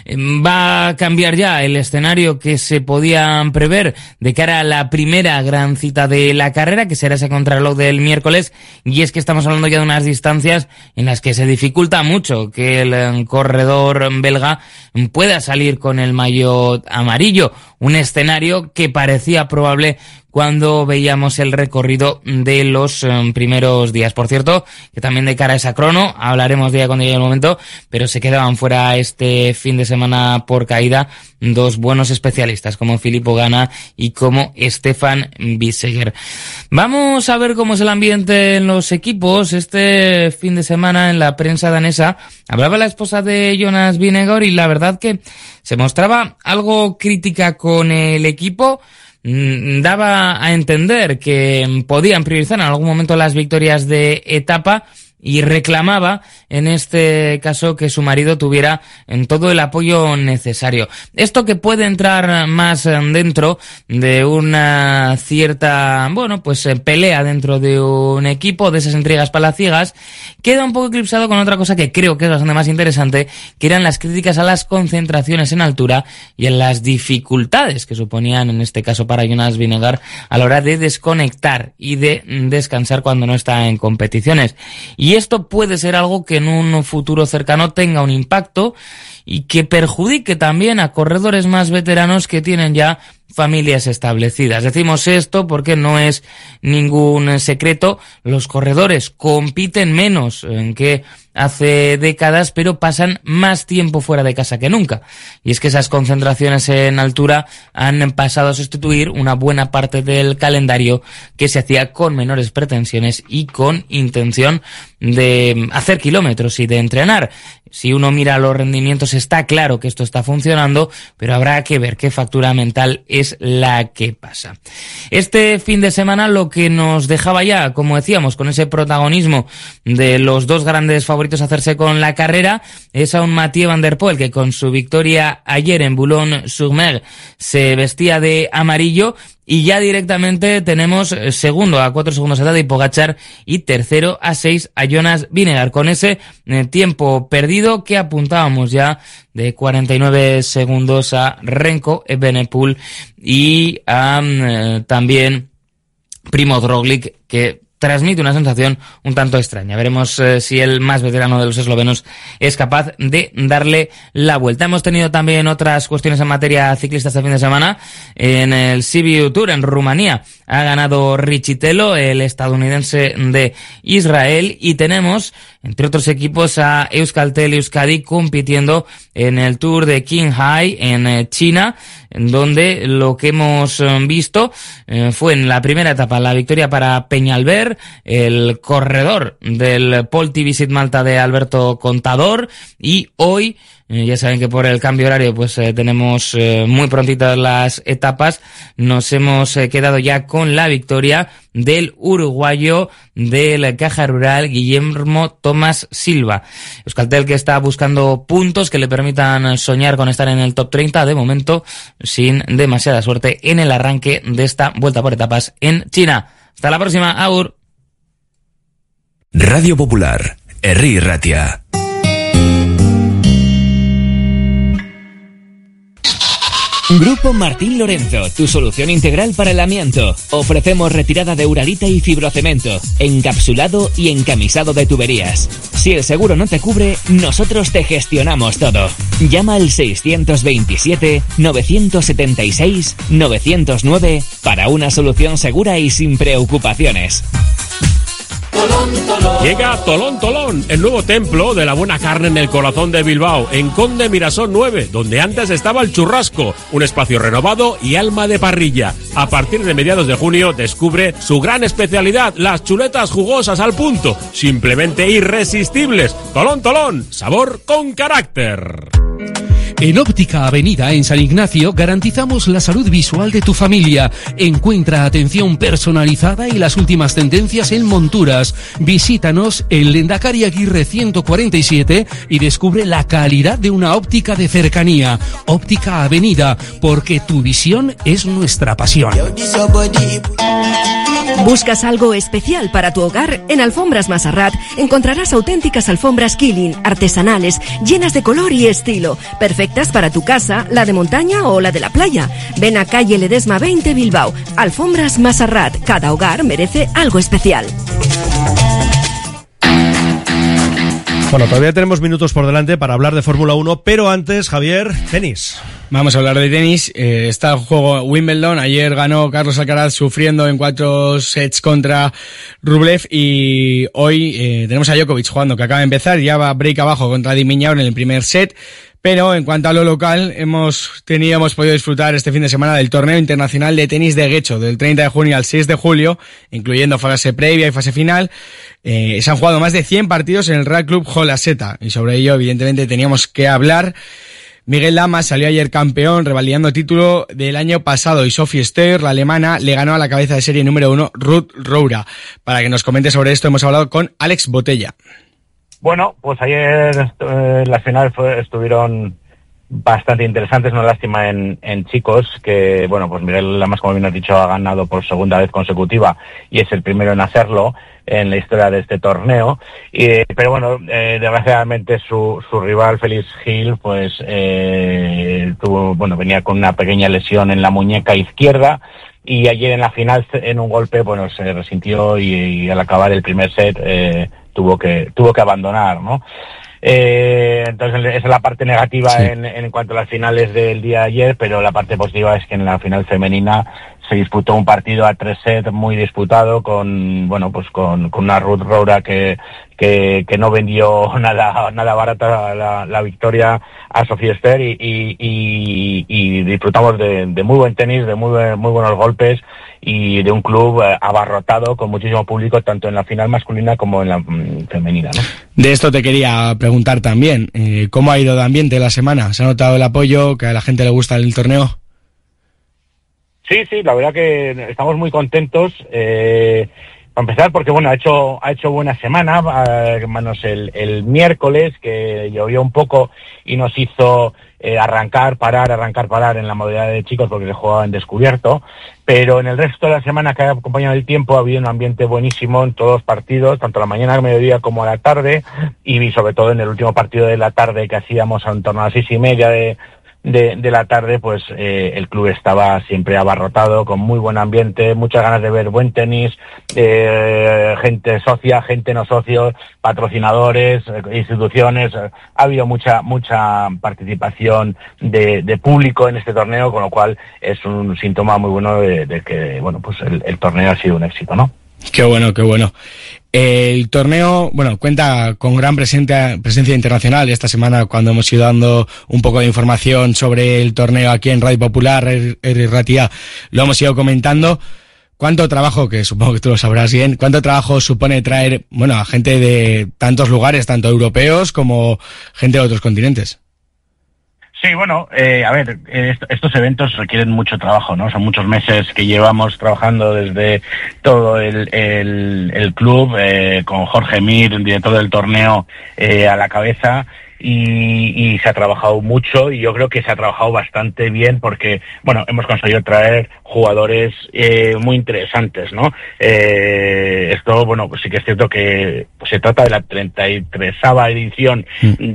Q: Va a cambiar ya el escenario que se podía prever de cara a la primera gran cita de la carrera, que será ese contrarreloj del miércoles, y es que estamos hablando ya de unas distancias en las que se dificulta mucho que el corredor belga pueda salir con el maillot amarillo, un escenario que parecía probable cuando veíamos el recorrido de los primeros días. Por cierto, que también de cara a esa crono, hablaremos de ella cuando llegue el momento, pero se quedaban fuera este fin de semana por caída 2 buenos especialistas, como Filippo Ganna y como Stefan Bissegger. Vamos a ver cómo es el ambiente en los equipos. Este fin de semana en la prensa danesa hablaba la esposa de Jonas Vingegaard y la verdad que se mostraba algo crítica con el equipo.
U: daba a entender que podían priorizar en algún momento las victorias de etapa y reclamaba, en este caso, que su marido tuviera en todo el apoyo necesario. Esto que puede entrar más dentro de una cierta, pelea dentro de un equipo, de esas intrigas palaciegas, queda un poco eclipsado con otra cosa que creo que es bastante más interesante, que eran las críticas a las concentraciones en altura y en las dificultades que suponían, en este caso para Jonas Vingegaard, a la hora de desconectar y de descansar cuando no está en competiciones. Y esto puede ser algo que en un futuro cercano tenga un impacto y que perjudique también a corredores más veteranos que tienen ya familias establecidas. Decimos esto porque no es ningún secreto, los corredores compiten menos que hace décadas, pero pasan más tiempo fuera de casa que nunca. Y es que esas concentraciones en altura han pasado a sustituir una buena parte del calendario que se hacía con menores pretensiones y con intención de hacer kilómetros y de entrenar. Si uno mira los rendimientos, está claro que esto está funcionando, pero habrá que ver qué factura mental es la que pasa. Este fin de semana lo que nos dejaba ya, como decíamos, con ese protagonismo de los dos grandes favoritos a hacerse con la carrera, es a un Mathieu Van der Poel que con su victoria ayer en Boulogne-sur-Mer se vestía de amarillo. Y ya directamente tenemos segundo a 4 segundos a Tadej Pogačar y tercero a 6 a Jonas Vingegaard, con ese tiempo perdido que apuntábamos ya de 49 segundos a Remco Evenepoel y a también Primož Roglič, que transmite una sensación un tanto extraña. Veremos si el más veterano de los eslovenos es capaz de darle la vuelta. Hemos tenido también otras cuestiones en materia ciclista este fin de semana. En el Sibiu Tour en Rumanía ha ganado Richitello, el estadounidense de Israel, y tenemos, entre otros equipos, a Euskaltel Euskadi compitiendo en el Tour de Qinghai en China, en donde lo que hemos visto fue en la primera etapa la victoria para Peñalver, el corredor del Polti Visit Malta de Alberto Contador, y hoy ya saben que por el cambio horario tenemos muy prontitas las etapas. Nos hemos quedado ya con la victoria del uruguayo del Caja Rural, Guillermo Tomás Silva. Euskaltel, que está buscando puntos que le permitan soñar con estar en el top 30, de momento sin demasiada suerte en el arranque de esta vuelta por etapas en China. Hasta la próxima, agur.
B: Radio Popular, Herri Ratia.
V: Grupo Martín Lorenzo, tu solución integral para el amianto. Ofrecemos retirada de uralita y fibrocemento, encapsulado y encamisado de tuberías. Si el seguro no te cubre, nosotros te gestionamos todo. Llama al 627-976-909 para una solución segura y sin preocupaciones.
E: Llega Tolón Tolón, el nuevo templo de la buena carne en el corazón de Bilbao, en Conde Mirasol 9, donde antes estaba el Churrasco, un espacio renovado y alma de parrilla. A partir de mediados de junio descubre su gran especialidad, las chuletas jugosas al punto, simplemente irresistibles. Tolón Tolón, sabor con carácter.
G: En Óptica Avenida, en San Ignacio, garantizamos la salud visual de tu familia. Encuentra atención personalizada y las últimas tendencias en monturas. Visítanos en Lendakari Aguirre 147 y descubre la calidad de una óptica de cercanía. Óptica Avenida, porque tu visión es nuestra pasión.
D: ¿Buscas algo especial para tu hogar? En Alfombras Masarrat encontrarás auténticas alfombras Killing, artesanales, llenas de color y estilo, perfectas para tu casa, la de montaña o la de la playa. Ven a calle Ledesma 20 Bilbao. Alfombras Masarrat, cada hogar merece algo especial.
A: Bueno, todavía tenemos minutos por delante para hablar de Fórmula 1, pero antes, Javier, tenis.
C: Vamos a hablar de tenis. Está el juego Wimbledon. Ayer ganó Carlos Alcaraz sufriendo en 4 sets contra Rublev, y hoy tenemos a Djokovic jugando, que acaba de empezar, ya va break abajo contra Di Miñaur en el primer set. Pero en cuanto a lo local, hemos podido disfrutar este fin de semana del torneo internacional de tenis de Guecho, del 30 de junio al 6 de julio, incluyendo fase previa y fase final. Se han jugado más de 100 partidos en el Real Club Jolaseta, y sobre ello evidentemente teníamos que hablar Miguel Damas salió ayer campeón, revalidando título del año pasado, y Sophie Steyr, la alemana, le ganó a la cabeza de serie número 1, Ruth Roura. Para que nos comente sobre esto, hemos hablado con Alex Botella.
H: Bueno, pues ayer las finales estuvieron bastante interesantes, una lástima en chicos, que bueno, pues Miguel Lamas, como bien has dicho, ha ganado por segunda vez consecutiva y es el primero en hacerlo en la historia de este torneo, pero bueno, desgraciadamente su rival Félix Gil pues venía con una pequeña lesión en la muñeca izquierda, y ayer en la final, en un golpe, bueno, se resintió y al acabar el primer set tuvo que abandonar, ¿no? Entonces esa es la parte negativa, sí, en cuanto a las finales del día de ayer, pero la parte positiva es que en la final femenina se disputó un partido a 3 sets muy disputado con una Ruth Roura que no vendió nada barata la victoria a Sophie Steyr, y disfrutamos de muy buen tenis, de muy buenos golpes, y de un club abarrotado con muchísimo público, tanto en la final masculina como en la femenina, ¿no?
C: De esto te quería preguntar también, ¿cómo ha ido de ambiente la semana? ¿Se ha notado el apoyo, que a la gente le gusta el torneo?
H: Sí, la verdad que estamos muy contentos, para empezar porque bueno, ha hecho buena semana, menos el miércoles, que llovió un poco y nos hizo arrancar, parar en la modalidad de chicos porque se jugaba en descubierto, pero en el resto de la semana que ha acompañado el tiempo ha habido un ambiente buenísimo en todos los partidos, tanto a la mañana, al mediodía como a la tarde, y sobre todo en el último partido de la tarde que hacíamos en torno a las 6:30 de la tarde, pues el club estaba siempre abarrotado, con muy buen ambiente, muchas ganas de ver buen tenis, gente socia, gente no socios, patrocinadores, instituciones. Ha habido mucha participación de público en este torneo, con lo cual es un síntoma muy bueno de que bueno, pues el torneo ha sido un éxito, ¿no?
C: Qué bueno. El torneo, bueno, cuenta con gran presencia internacional. Esta semana, cuando hemos ido dando un poco de información sobre el torneo aquí en Radio Popular, Herri Ratia, lo hemos ido comentando. ¿Cuánto trabajo, que supongo que tú lo sabrás bien, cuánto trabajo supone traer, bueno, a gente de tantos lugares, tanto europeos como gente de otros continentes?
H: Sí, bueno, a ver, estos eventos requieren mucho trabajo, ¿no? Son muchos meses que llevamos trabajando desde todo el club, con Jorge Mir, el director del torneo, a la cabeza, y se ha trabajado mucho, y yo creo que se ha trabajado bastante bien porque, bueno, hemos conseguido traer jugadores muy interesantes, ¿no? Esto, bueno, pues sí que es cierto que se trata de la 33ª edición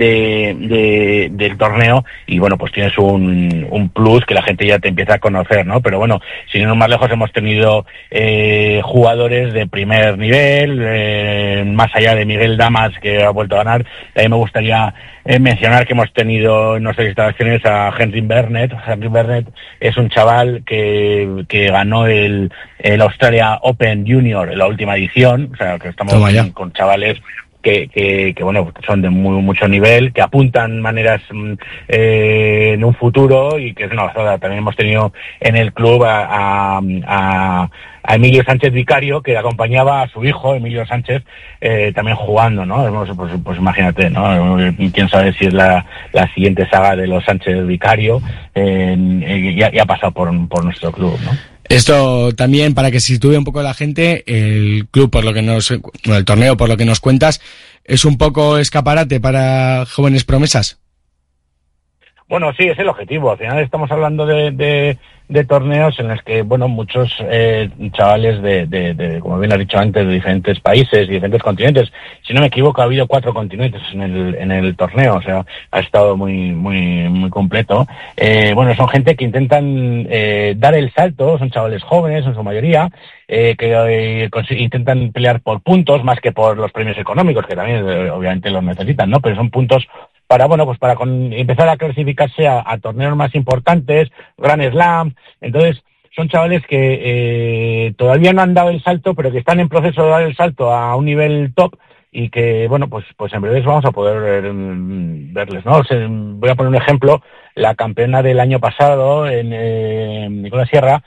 H: del torneo, y bueno, pues tienes un plus que la gente ya te empieza a conocer, ¿no? Pero bueno, sin ir más lejos, hemos tenido jugadores de primer nivel, más allá de Miguel Damas, que ha vuelto a ganar. A mí me gustaría mencionar que hemos tenido en nuestras instalaciones a Henry Burnett. Henry Burnett es un chaval que ganó el Australia Open Junior en la última edición, o sea, que estamos con chavales que bueno, son de mucho nivel, que apuntan maneras en un futuro, y que es una basada. También hemos tenido en el club a Emilio Sánchez Vicario, que acompañaba a su hijo Emilio Sánchez, también jugando, ¿no? Pues imagínate, ¿no? Quién sabe si es la siguiente saga de los Sánchez Vicario, y ha pasado por nuestro club, ¿no?
C: Esto también, para que se sitúe un poco la gente, el club, el torneo, por lo que nos cuentas, ¿es un poco escaparate para jóvenes promesas?
H: Bueno, sí, es el objetivo. Al final estamos hablando de torneos en los que, bueno, muchos chavales de, como bien has dicho antes, de diferentes países y diferentes continentes. Si no me equivoco, ha habido 4 continentes en el torneo, o sea, ha estado muy completo. Bueno, son gente que intentan dar el salto, son chavales jóvenes en su mayoría, que intentan pelear por puntos más que por los premios económicos, que también obviamente los necesitan, ¿no? Pero son puntos para empezar a clasificarse a torneos más importantes, Grand Slam. Entonces, son chavales que todavía no han dado el salto, pero que están en proceso de dar el salto a un nivel top, y que, bueno, pues en breve vamos a poder verles, ¿no? Voy a poner un ejemplo. La campeona del año pasado, Nicola Sierra,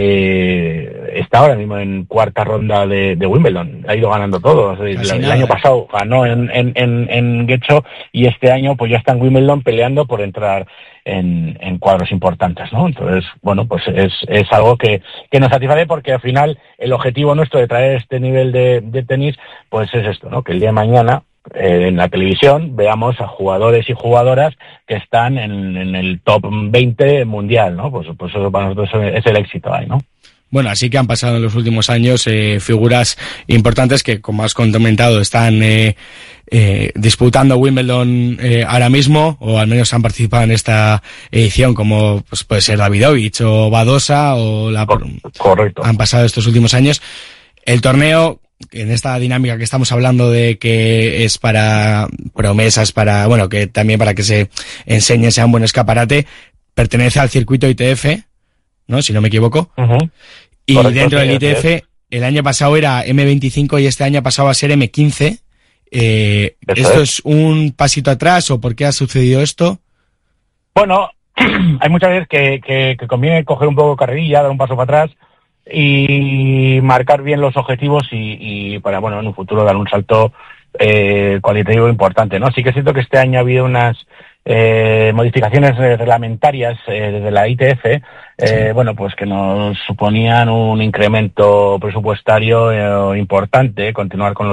H: está ahora mismo en cuarta ronda de Wimbledon. Ha ido ganando todo. El año pasado ganó en Guecho y este año pues ya está en Wimbledon peleando por entrar en cuadros importantes, ¿no? Entonces, bueno, pues es algo que nos satisface, porque al final el objetivo nuestro de traer este nivel de tenis pues es esto, ¿no? Que el día de mañana en la televisión veamos a jugadores y jugadoras que están en el top 20 mundial, ¿no? Pues eso para nosotros es el éxito ahí, ¿no?
C: Bueno, así que han pasado en los últimos años figuras importantes que, como has comentado, están disputando Wimbledon ahora mismo, o al menos han participado en esta edición, como pues puede ser Davidovich o Badosa, o
H: Correcto.
C: Han pasado estos últimos años. El torneo, en esta dinámica que estamos hablando de que es para promesas, que también para que se enseñe, sea un buen escaparate, pertenece al circuito ITF, ¿no? Si no me equivoco.
H: Uh-huh.
C: Y
H: correcto,
C: dentro del
H: sí,
C: ITF, el año pasado era M25 y este año ha pasado a ser M15. ¿Esto es un pasito atrás o por qué ha sucedido esto?
H: Bueno, hay muchas veces que conviene coger un poco carrerilla, dar un paso para atrás y marcar bien los objetivos y para, bueno, en un futuro dar un salto cualitativo importante, ¿no? Sí que es cierto que este año ha habido unas modificaciones reglamentarias desde la ITF, bueno, pues que nos suponían un incremento presupuestario importante, continuar con los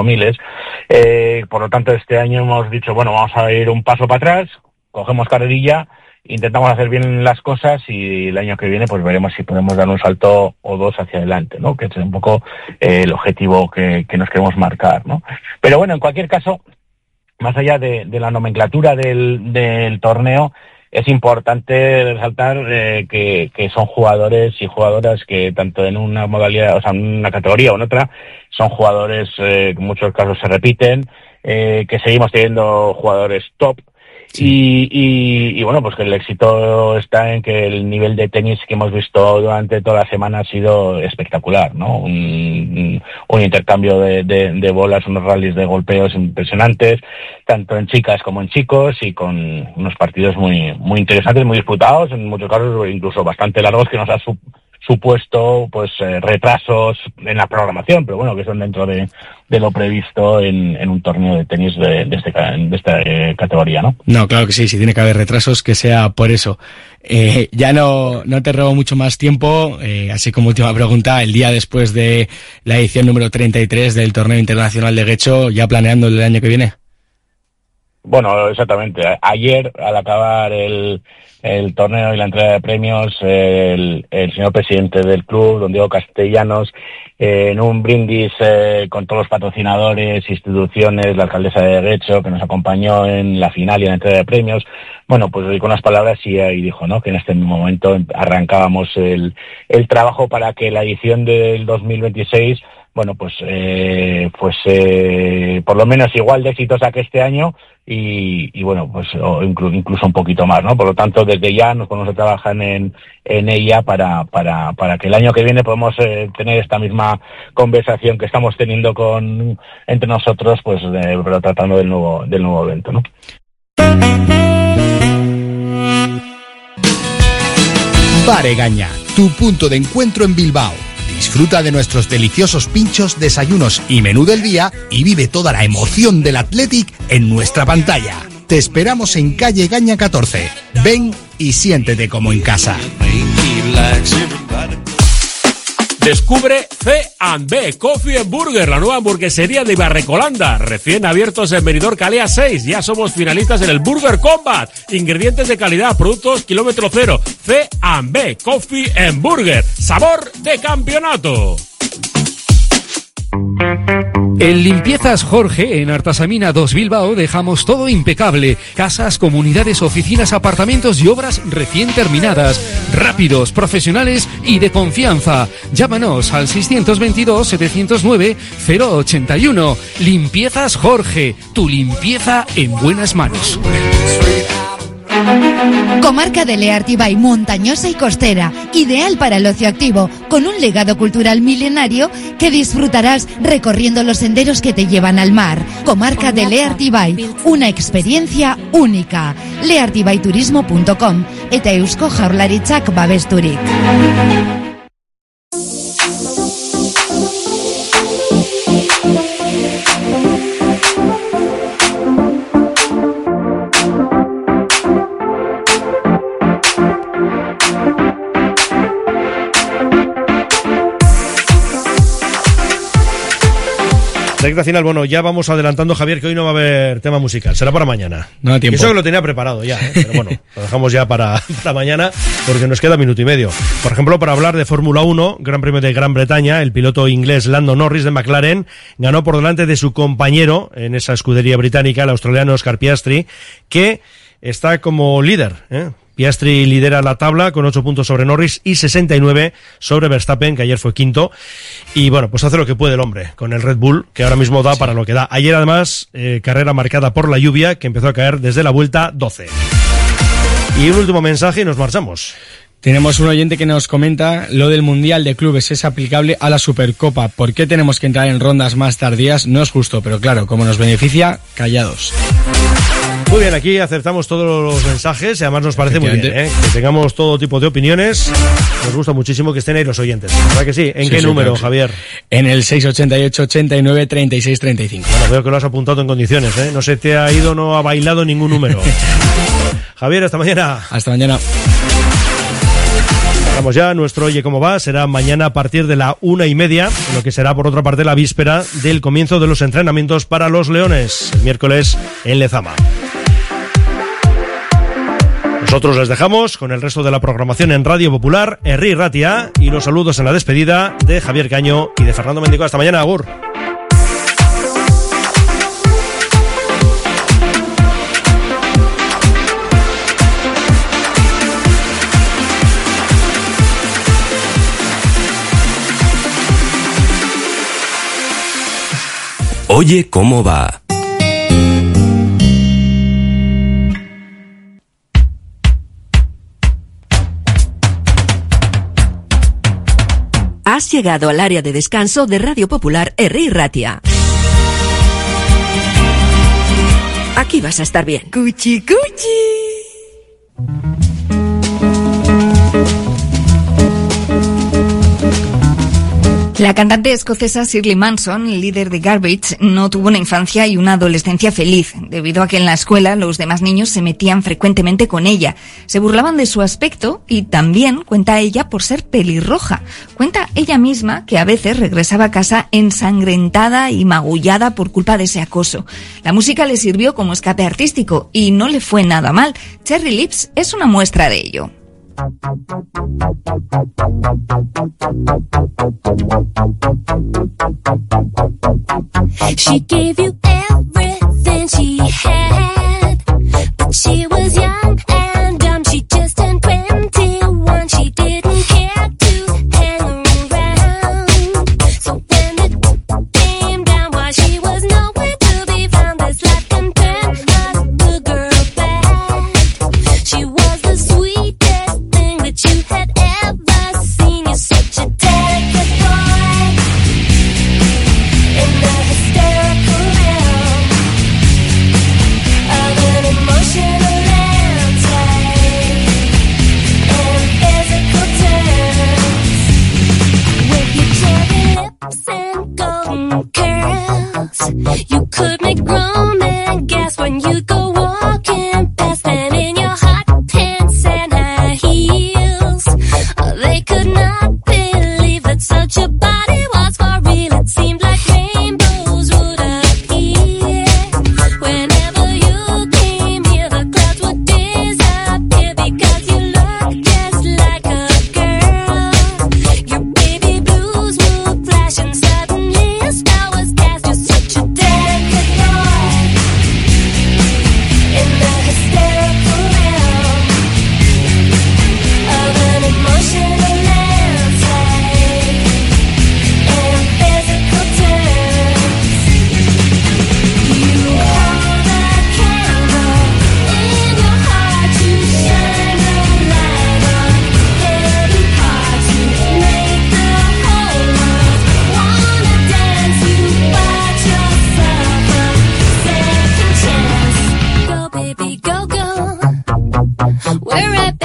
H: 25.000. Por lo tanto, este año hemos dicho, bueno, vamos a ir un paso para atrás, cogemos carrerilla, intentamos hacer bien las cosas y el año que viene pues veremos si podemos dar un salto o dos hacia adelante, ¿no? Que es un poco el objetivo que nos queremos marcar, ¿no? Pero bueno, en cualquier caso, más allá de la nomenclatura del torneo, es importante resaltar que son jugadores y jugadoras que tanto en una modalidad, o sea, en una categoría o en otra, son jugadores que en muchos casos se repiten, que seguimos teniendo jugadores top. Sí. Y bueno, pues que el éxito está en que el nivel de tenis que hemos visto durante toda la semana ha sido espectacular, ¿no? Un intercambio de bolas, unos rallies de golpeos impresionantes, tanto en chicas como en chicos, y con unos partidos muy interesantes, muy disputados, en muchos casos incluso bastante largos, que nos ha supuesto pues retrasos en la programación, pero bueno, que son dentro de lo previsto en un torneo de tenis de esta categoría, ¿no?
C: No, claro que sí, si tiene que haber retrasos, que sea por eso. Ya no te robo mucho más tiempo, así como última pregunta, el día después de la edición número 33 del Torneo Internacional de Guecho, ¿ya planeando el año que viene?
H: Bueno, exactamente. Ayer, al acabar el torneo y la entrega de premios, el señor presidente del club, don Diego Castellanos, en un brindis con todos los patrocinadores, instituciones, la alcaldesa de Guecho, que nos acompañó en la final y en la entrega de premios, bueno, pues dedicó unas palabras y dijo, ¿no?, que en este momento arrancábamos el trabajo para que la edición del 2026, bueno, pues por lo menos igual de exitosa que este año y bueno, pues incluso un poquito más, ¿no? Por lo tanto, desde ya nos ponemos a trabajar en ella para que el año que viene podamos tener esta misma conversación que estamos teniendo entre nosotros, pues pero tratando del nuevo evento, ¿no?
N: Bar Egaña, tu punto de encuentro en Bilbao. Disfruta de nuestros deliciosos pinchos, desayunos y menú del día y vive toda la emoción del Athletic en nuestra pantalla. Te esperamos en calle Egaña 14. Ven y siéntete como en casa.
E: Descubre C&B Coffee and Burger, la nueva hamburguesería de Ibarrecolanda, recién abiertos en Benidorm Calea 6. Ya somos finalistas en el Burger Combat. Ingredientes de calidad, productos kilómetro cero. C&B Coffee and Burger, sabor de campeonato.
G: En Limpiezas Jorge, en Artasamina 2 Bilbao, dejamos todo impecable. Casas, comunidades, oficinas, apartamentos y obras recién terminadas. Rápidos, profesionales y de confianza. Llámanos al 622-709-081. Limpiezas Jorge, tu limpieza en buenas manos.
J: Comarca de Leartibay, montañosa y costera, ideal para el ocio activo, con un legado cultural milenario que disfrutarás recorriendo los senderos que te llevan al mar. Comarca de Leartibay, una experiencia única. leartibayturismo.com eta Eusko Jaurlaritzak babesturik.
A: Recta final, bueno, ya vamos adelantando, Javier, que hoy no va a haber tema musical, será para mañana.
C: No da tiempo.
A: Y eso que lo tenía preparado ya, pero bueno, lo dejamos ya para mañana porque nos queda minuto y medio. Por ejemplo, para hablar de Fórmula 1, Gran Premio de Gran Bretaña, el piloto inglés Lando Norris de McLaren ganó por delante de su compañero en esa escudería británica, el australiano Oscar Piastri, que está como líder, Piastri lidera la tabla con 8 puntos sobre Norris y 69 sobre Verstappen, que ayer fue quinto. Y bueno, pues hace lo que puede el hombre con el Red Bull, que ahora mismo da para lo que da. Ayer además, carrera marcada por la lluvia, que empezó a caer desde la vuelta 12. Y un último mensaje y nos marchamos.
C: Tenemos un oyente que nos comenta lo del Mundial de Clubes es aplicable a la Supercopa. ¿Por qué tenemos que entrar en rondas más tardías? No es justo, pero claro, como nos beneficia, callados.
A: Muy bien, aquí aceptamos todos los mensajes y además nos parece muy bien, que tengamos todo tipo de opiniones. Nos gusta muchísimo que estén ahí los oyentes, ¿verdad que sí? ¿En qué número, Javier?
C: En el 688 89 36 35.
A: Bueno, veo que lo has apuntado en condiciones, No se te ha ido, no ha bailado ningún número. Javier, hasta mañana.
C: Hasta mañana.
A: Vamos ya, nuestro Oye Cómo Va será mañana a partir de la 1:30, en lo que será por otra parte la víspera del comienzo de los entrenamientos para los Leones, el miércoles en Lezama. Nosotros les dejamos con el resto de la programación en Radio Popular, Herri Ratia, y los saludos en la despedida de Javier Caño y de Fernando Mendicoa. Hasta mañana, agur.
B: Oye Cómo Va.
D: Has llegado al área de descanso de Radio Popular Herri Ratia. Aquí vas a estar bien.
J: Cuchi, cuchi.
M: La cantante escocesa Shirley Manson, líder de Garbage, no tuvo una infancia y una adolescencia feliz, debido a que en la escuela los demás niños se metían frecuentemente con ella. Se burlaban de su aspecto y también, cuenta ella, por ser pelirroja. Cuenta ella misma que a veces regresaba a casa ensangrentada y magullada por culpa de ese acoso. La música le sirvió como escape artístico y no le fue nada mal. Cherry Lips es una muestra de ello.
I: She gave you everything she had, but she was young and dumb. She just turned 21. She didn't care to hang around. So when it came down, while she was nowhere to be found, this life can turn a good girl bad. She was the sweetest thing that you had ever seen. You're such a delicate boy in the hysterical realm of an emotional landscape.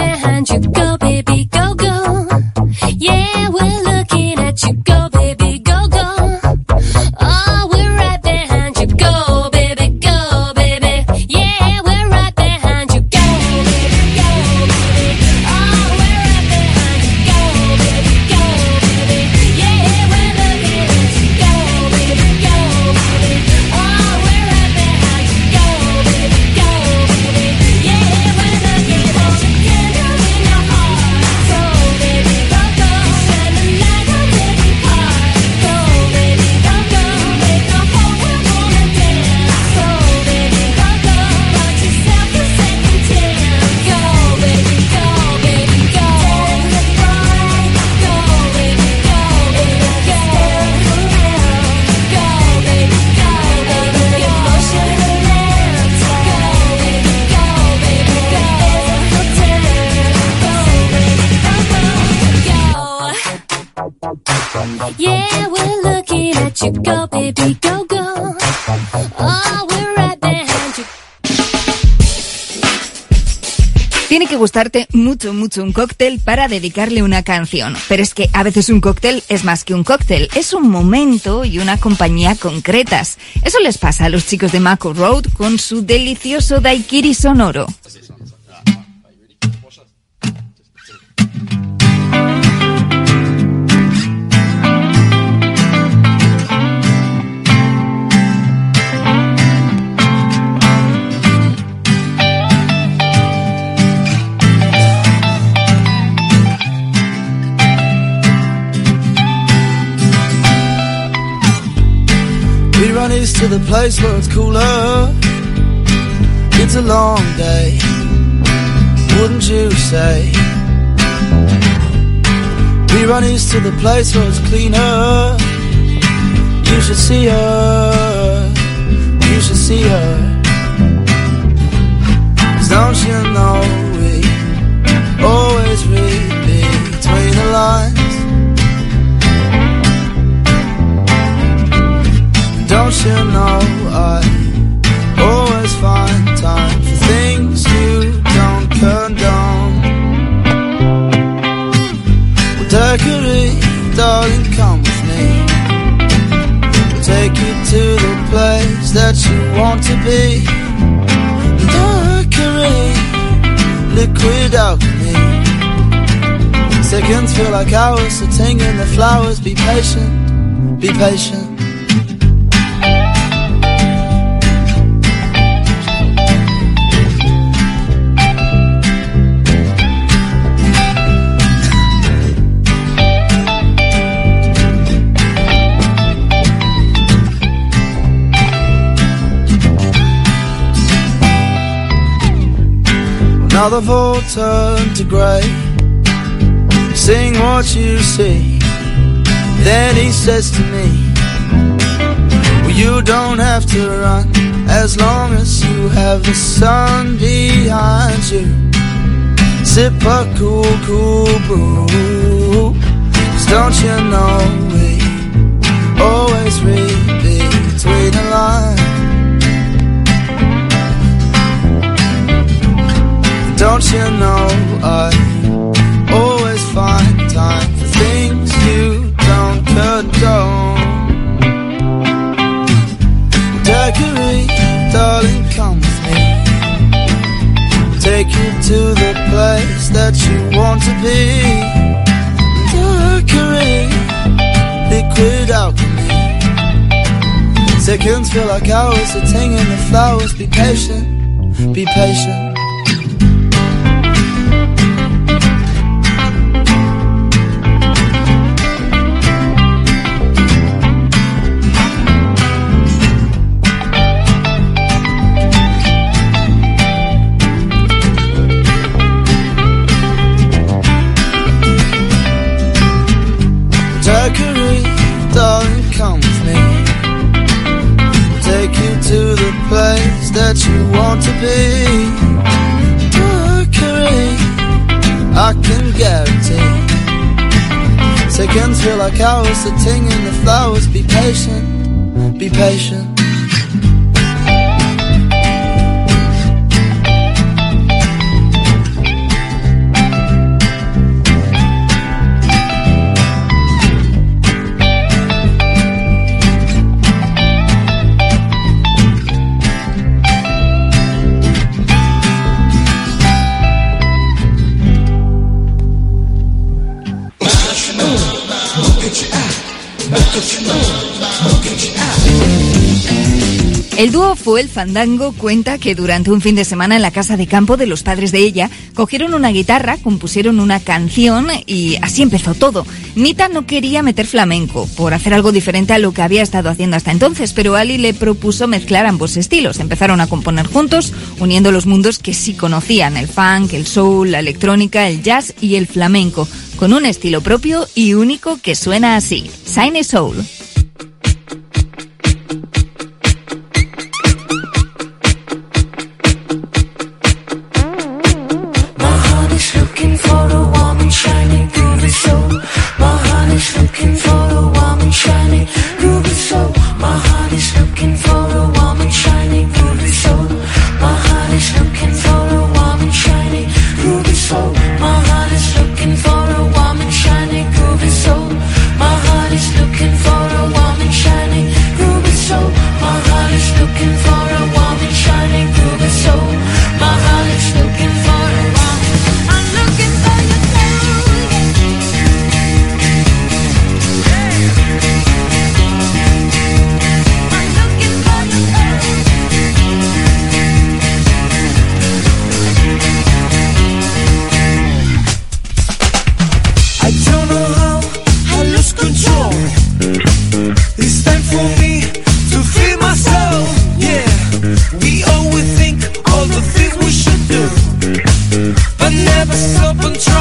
I: behind you. Go, baby, go, go. Yeah, we're looking at you. Go, baby, go, go. Oh, we're right behind you. Go, baby, go, baby. Yeah, we're right behind you. Go, baby, go, baby. Oh, we're right behind you. Go, baby, go, baby. Yeah, we're looking at you. Go, baby, go, baby. Oh, we're right behind you. Go, baby, go, baby. Yeah, we're looking at you. Candle in your heart. So, baby, go, go. And the light will live in part. Go, baby, go, go. Make the whole world wanna dance. So, baby, go, go. Watch yourself a second chance. Go, baby, go, baby, go. Go, baby, go, baby, go. Go, baby, go, baby, go. Motion the lamps. Go, baby, go, baby, go. Hotel. Go, baby, go, go. Yeah, we're looking at you. Go, baby, go, go. Oh, we're right behind you.
M: Tiene que gustarte mucho, mucho un cóctel para dedicarle una canción. Pero es que a veces un cóctel es más que un cóctel. Es un momento y una compañía concretas. Eso les pasa a los chicos de Mako Road con su delicioso daiquiri sonoro.
K: We run east to the place where it's cooler. It's a long day, wouldn't you say? We run east to the place where it's cleaner. You should see her, you should see her. 'Cause don't you know we always read between the lines? Don't you know I always find time for things you don't condone? Well, Daiquiri, darling, come with me. We'll take you to the place that you want to be. Daiquiri, liquid alchemy. Seconds feel like hours, sitting in the flowers. Be patient, be patient. Now they've all turned to grey. Sing what you see. Then he says to me, well, you don't have to run as long as you have the sun behind you. Sip a cool, cool brew. 'Cause don't you know we always read between the lines? Don't you know I always find time for things you don't condone? Daiquiri, darling, come with me. Take you to the place that you want to be. Daiquiri, liquid alchemy. Seconds feel like hours, sitting in the flowers. Be patient, be patient. Daiquiri, darling, come with me. We'll take you to the place that you want to be. Daiquiri, I can guarantee. Seconds feel like hours, sitting in the flowers. Be patient, be patient.
M: El dúo Fuel Fandango cuenta que durante un fin de semana en la casa de campo de los padres de ella, cogieron una guitarra, compusieron una canción y así empezó todo. Nita no quería meter flamenco, por hacer algo diferente a lo que había estado haciendo hasta entonces, pero Ali le propuso mezclar ambos estilos. Empezaron a componer juntos, uniendo los mundos que sí conocían, el funk, el soul, la electrónica, el jazz y el flamenco, con un estilo propio y único que suena así, Shiny Soul.
O: But never stop and try.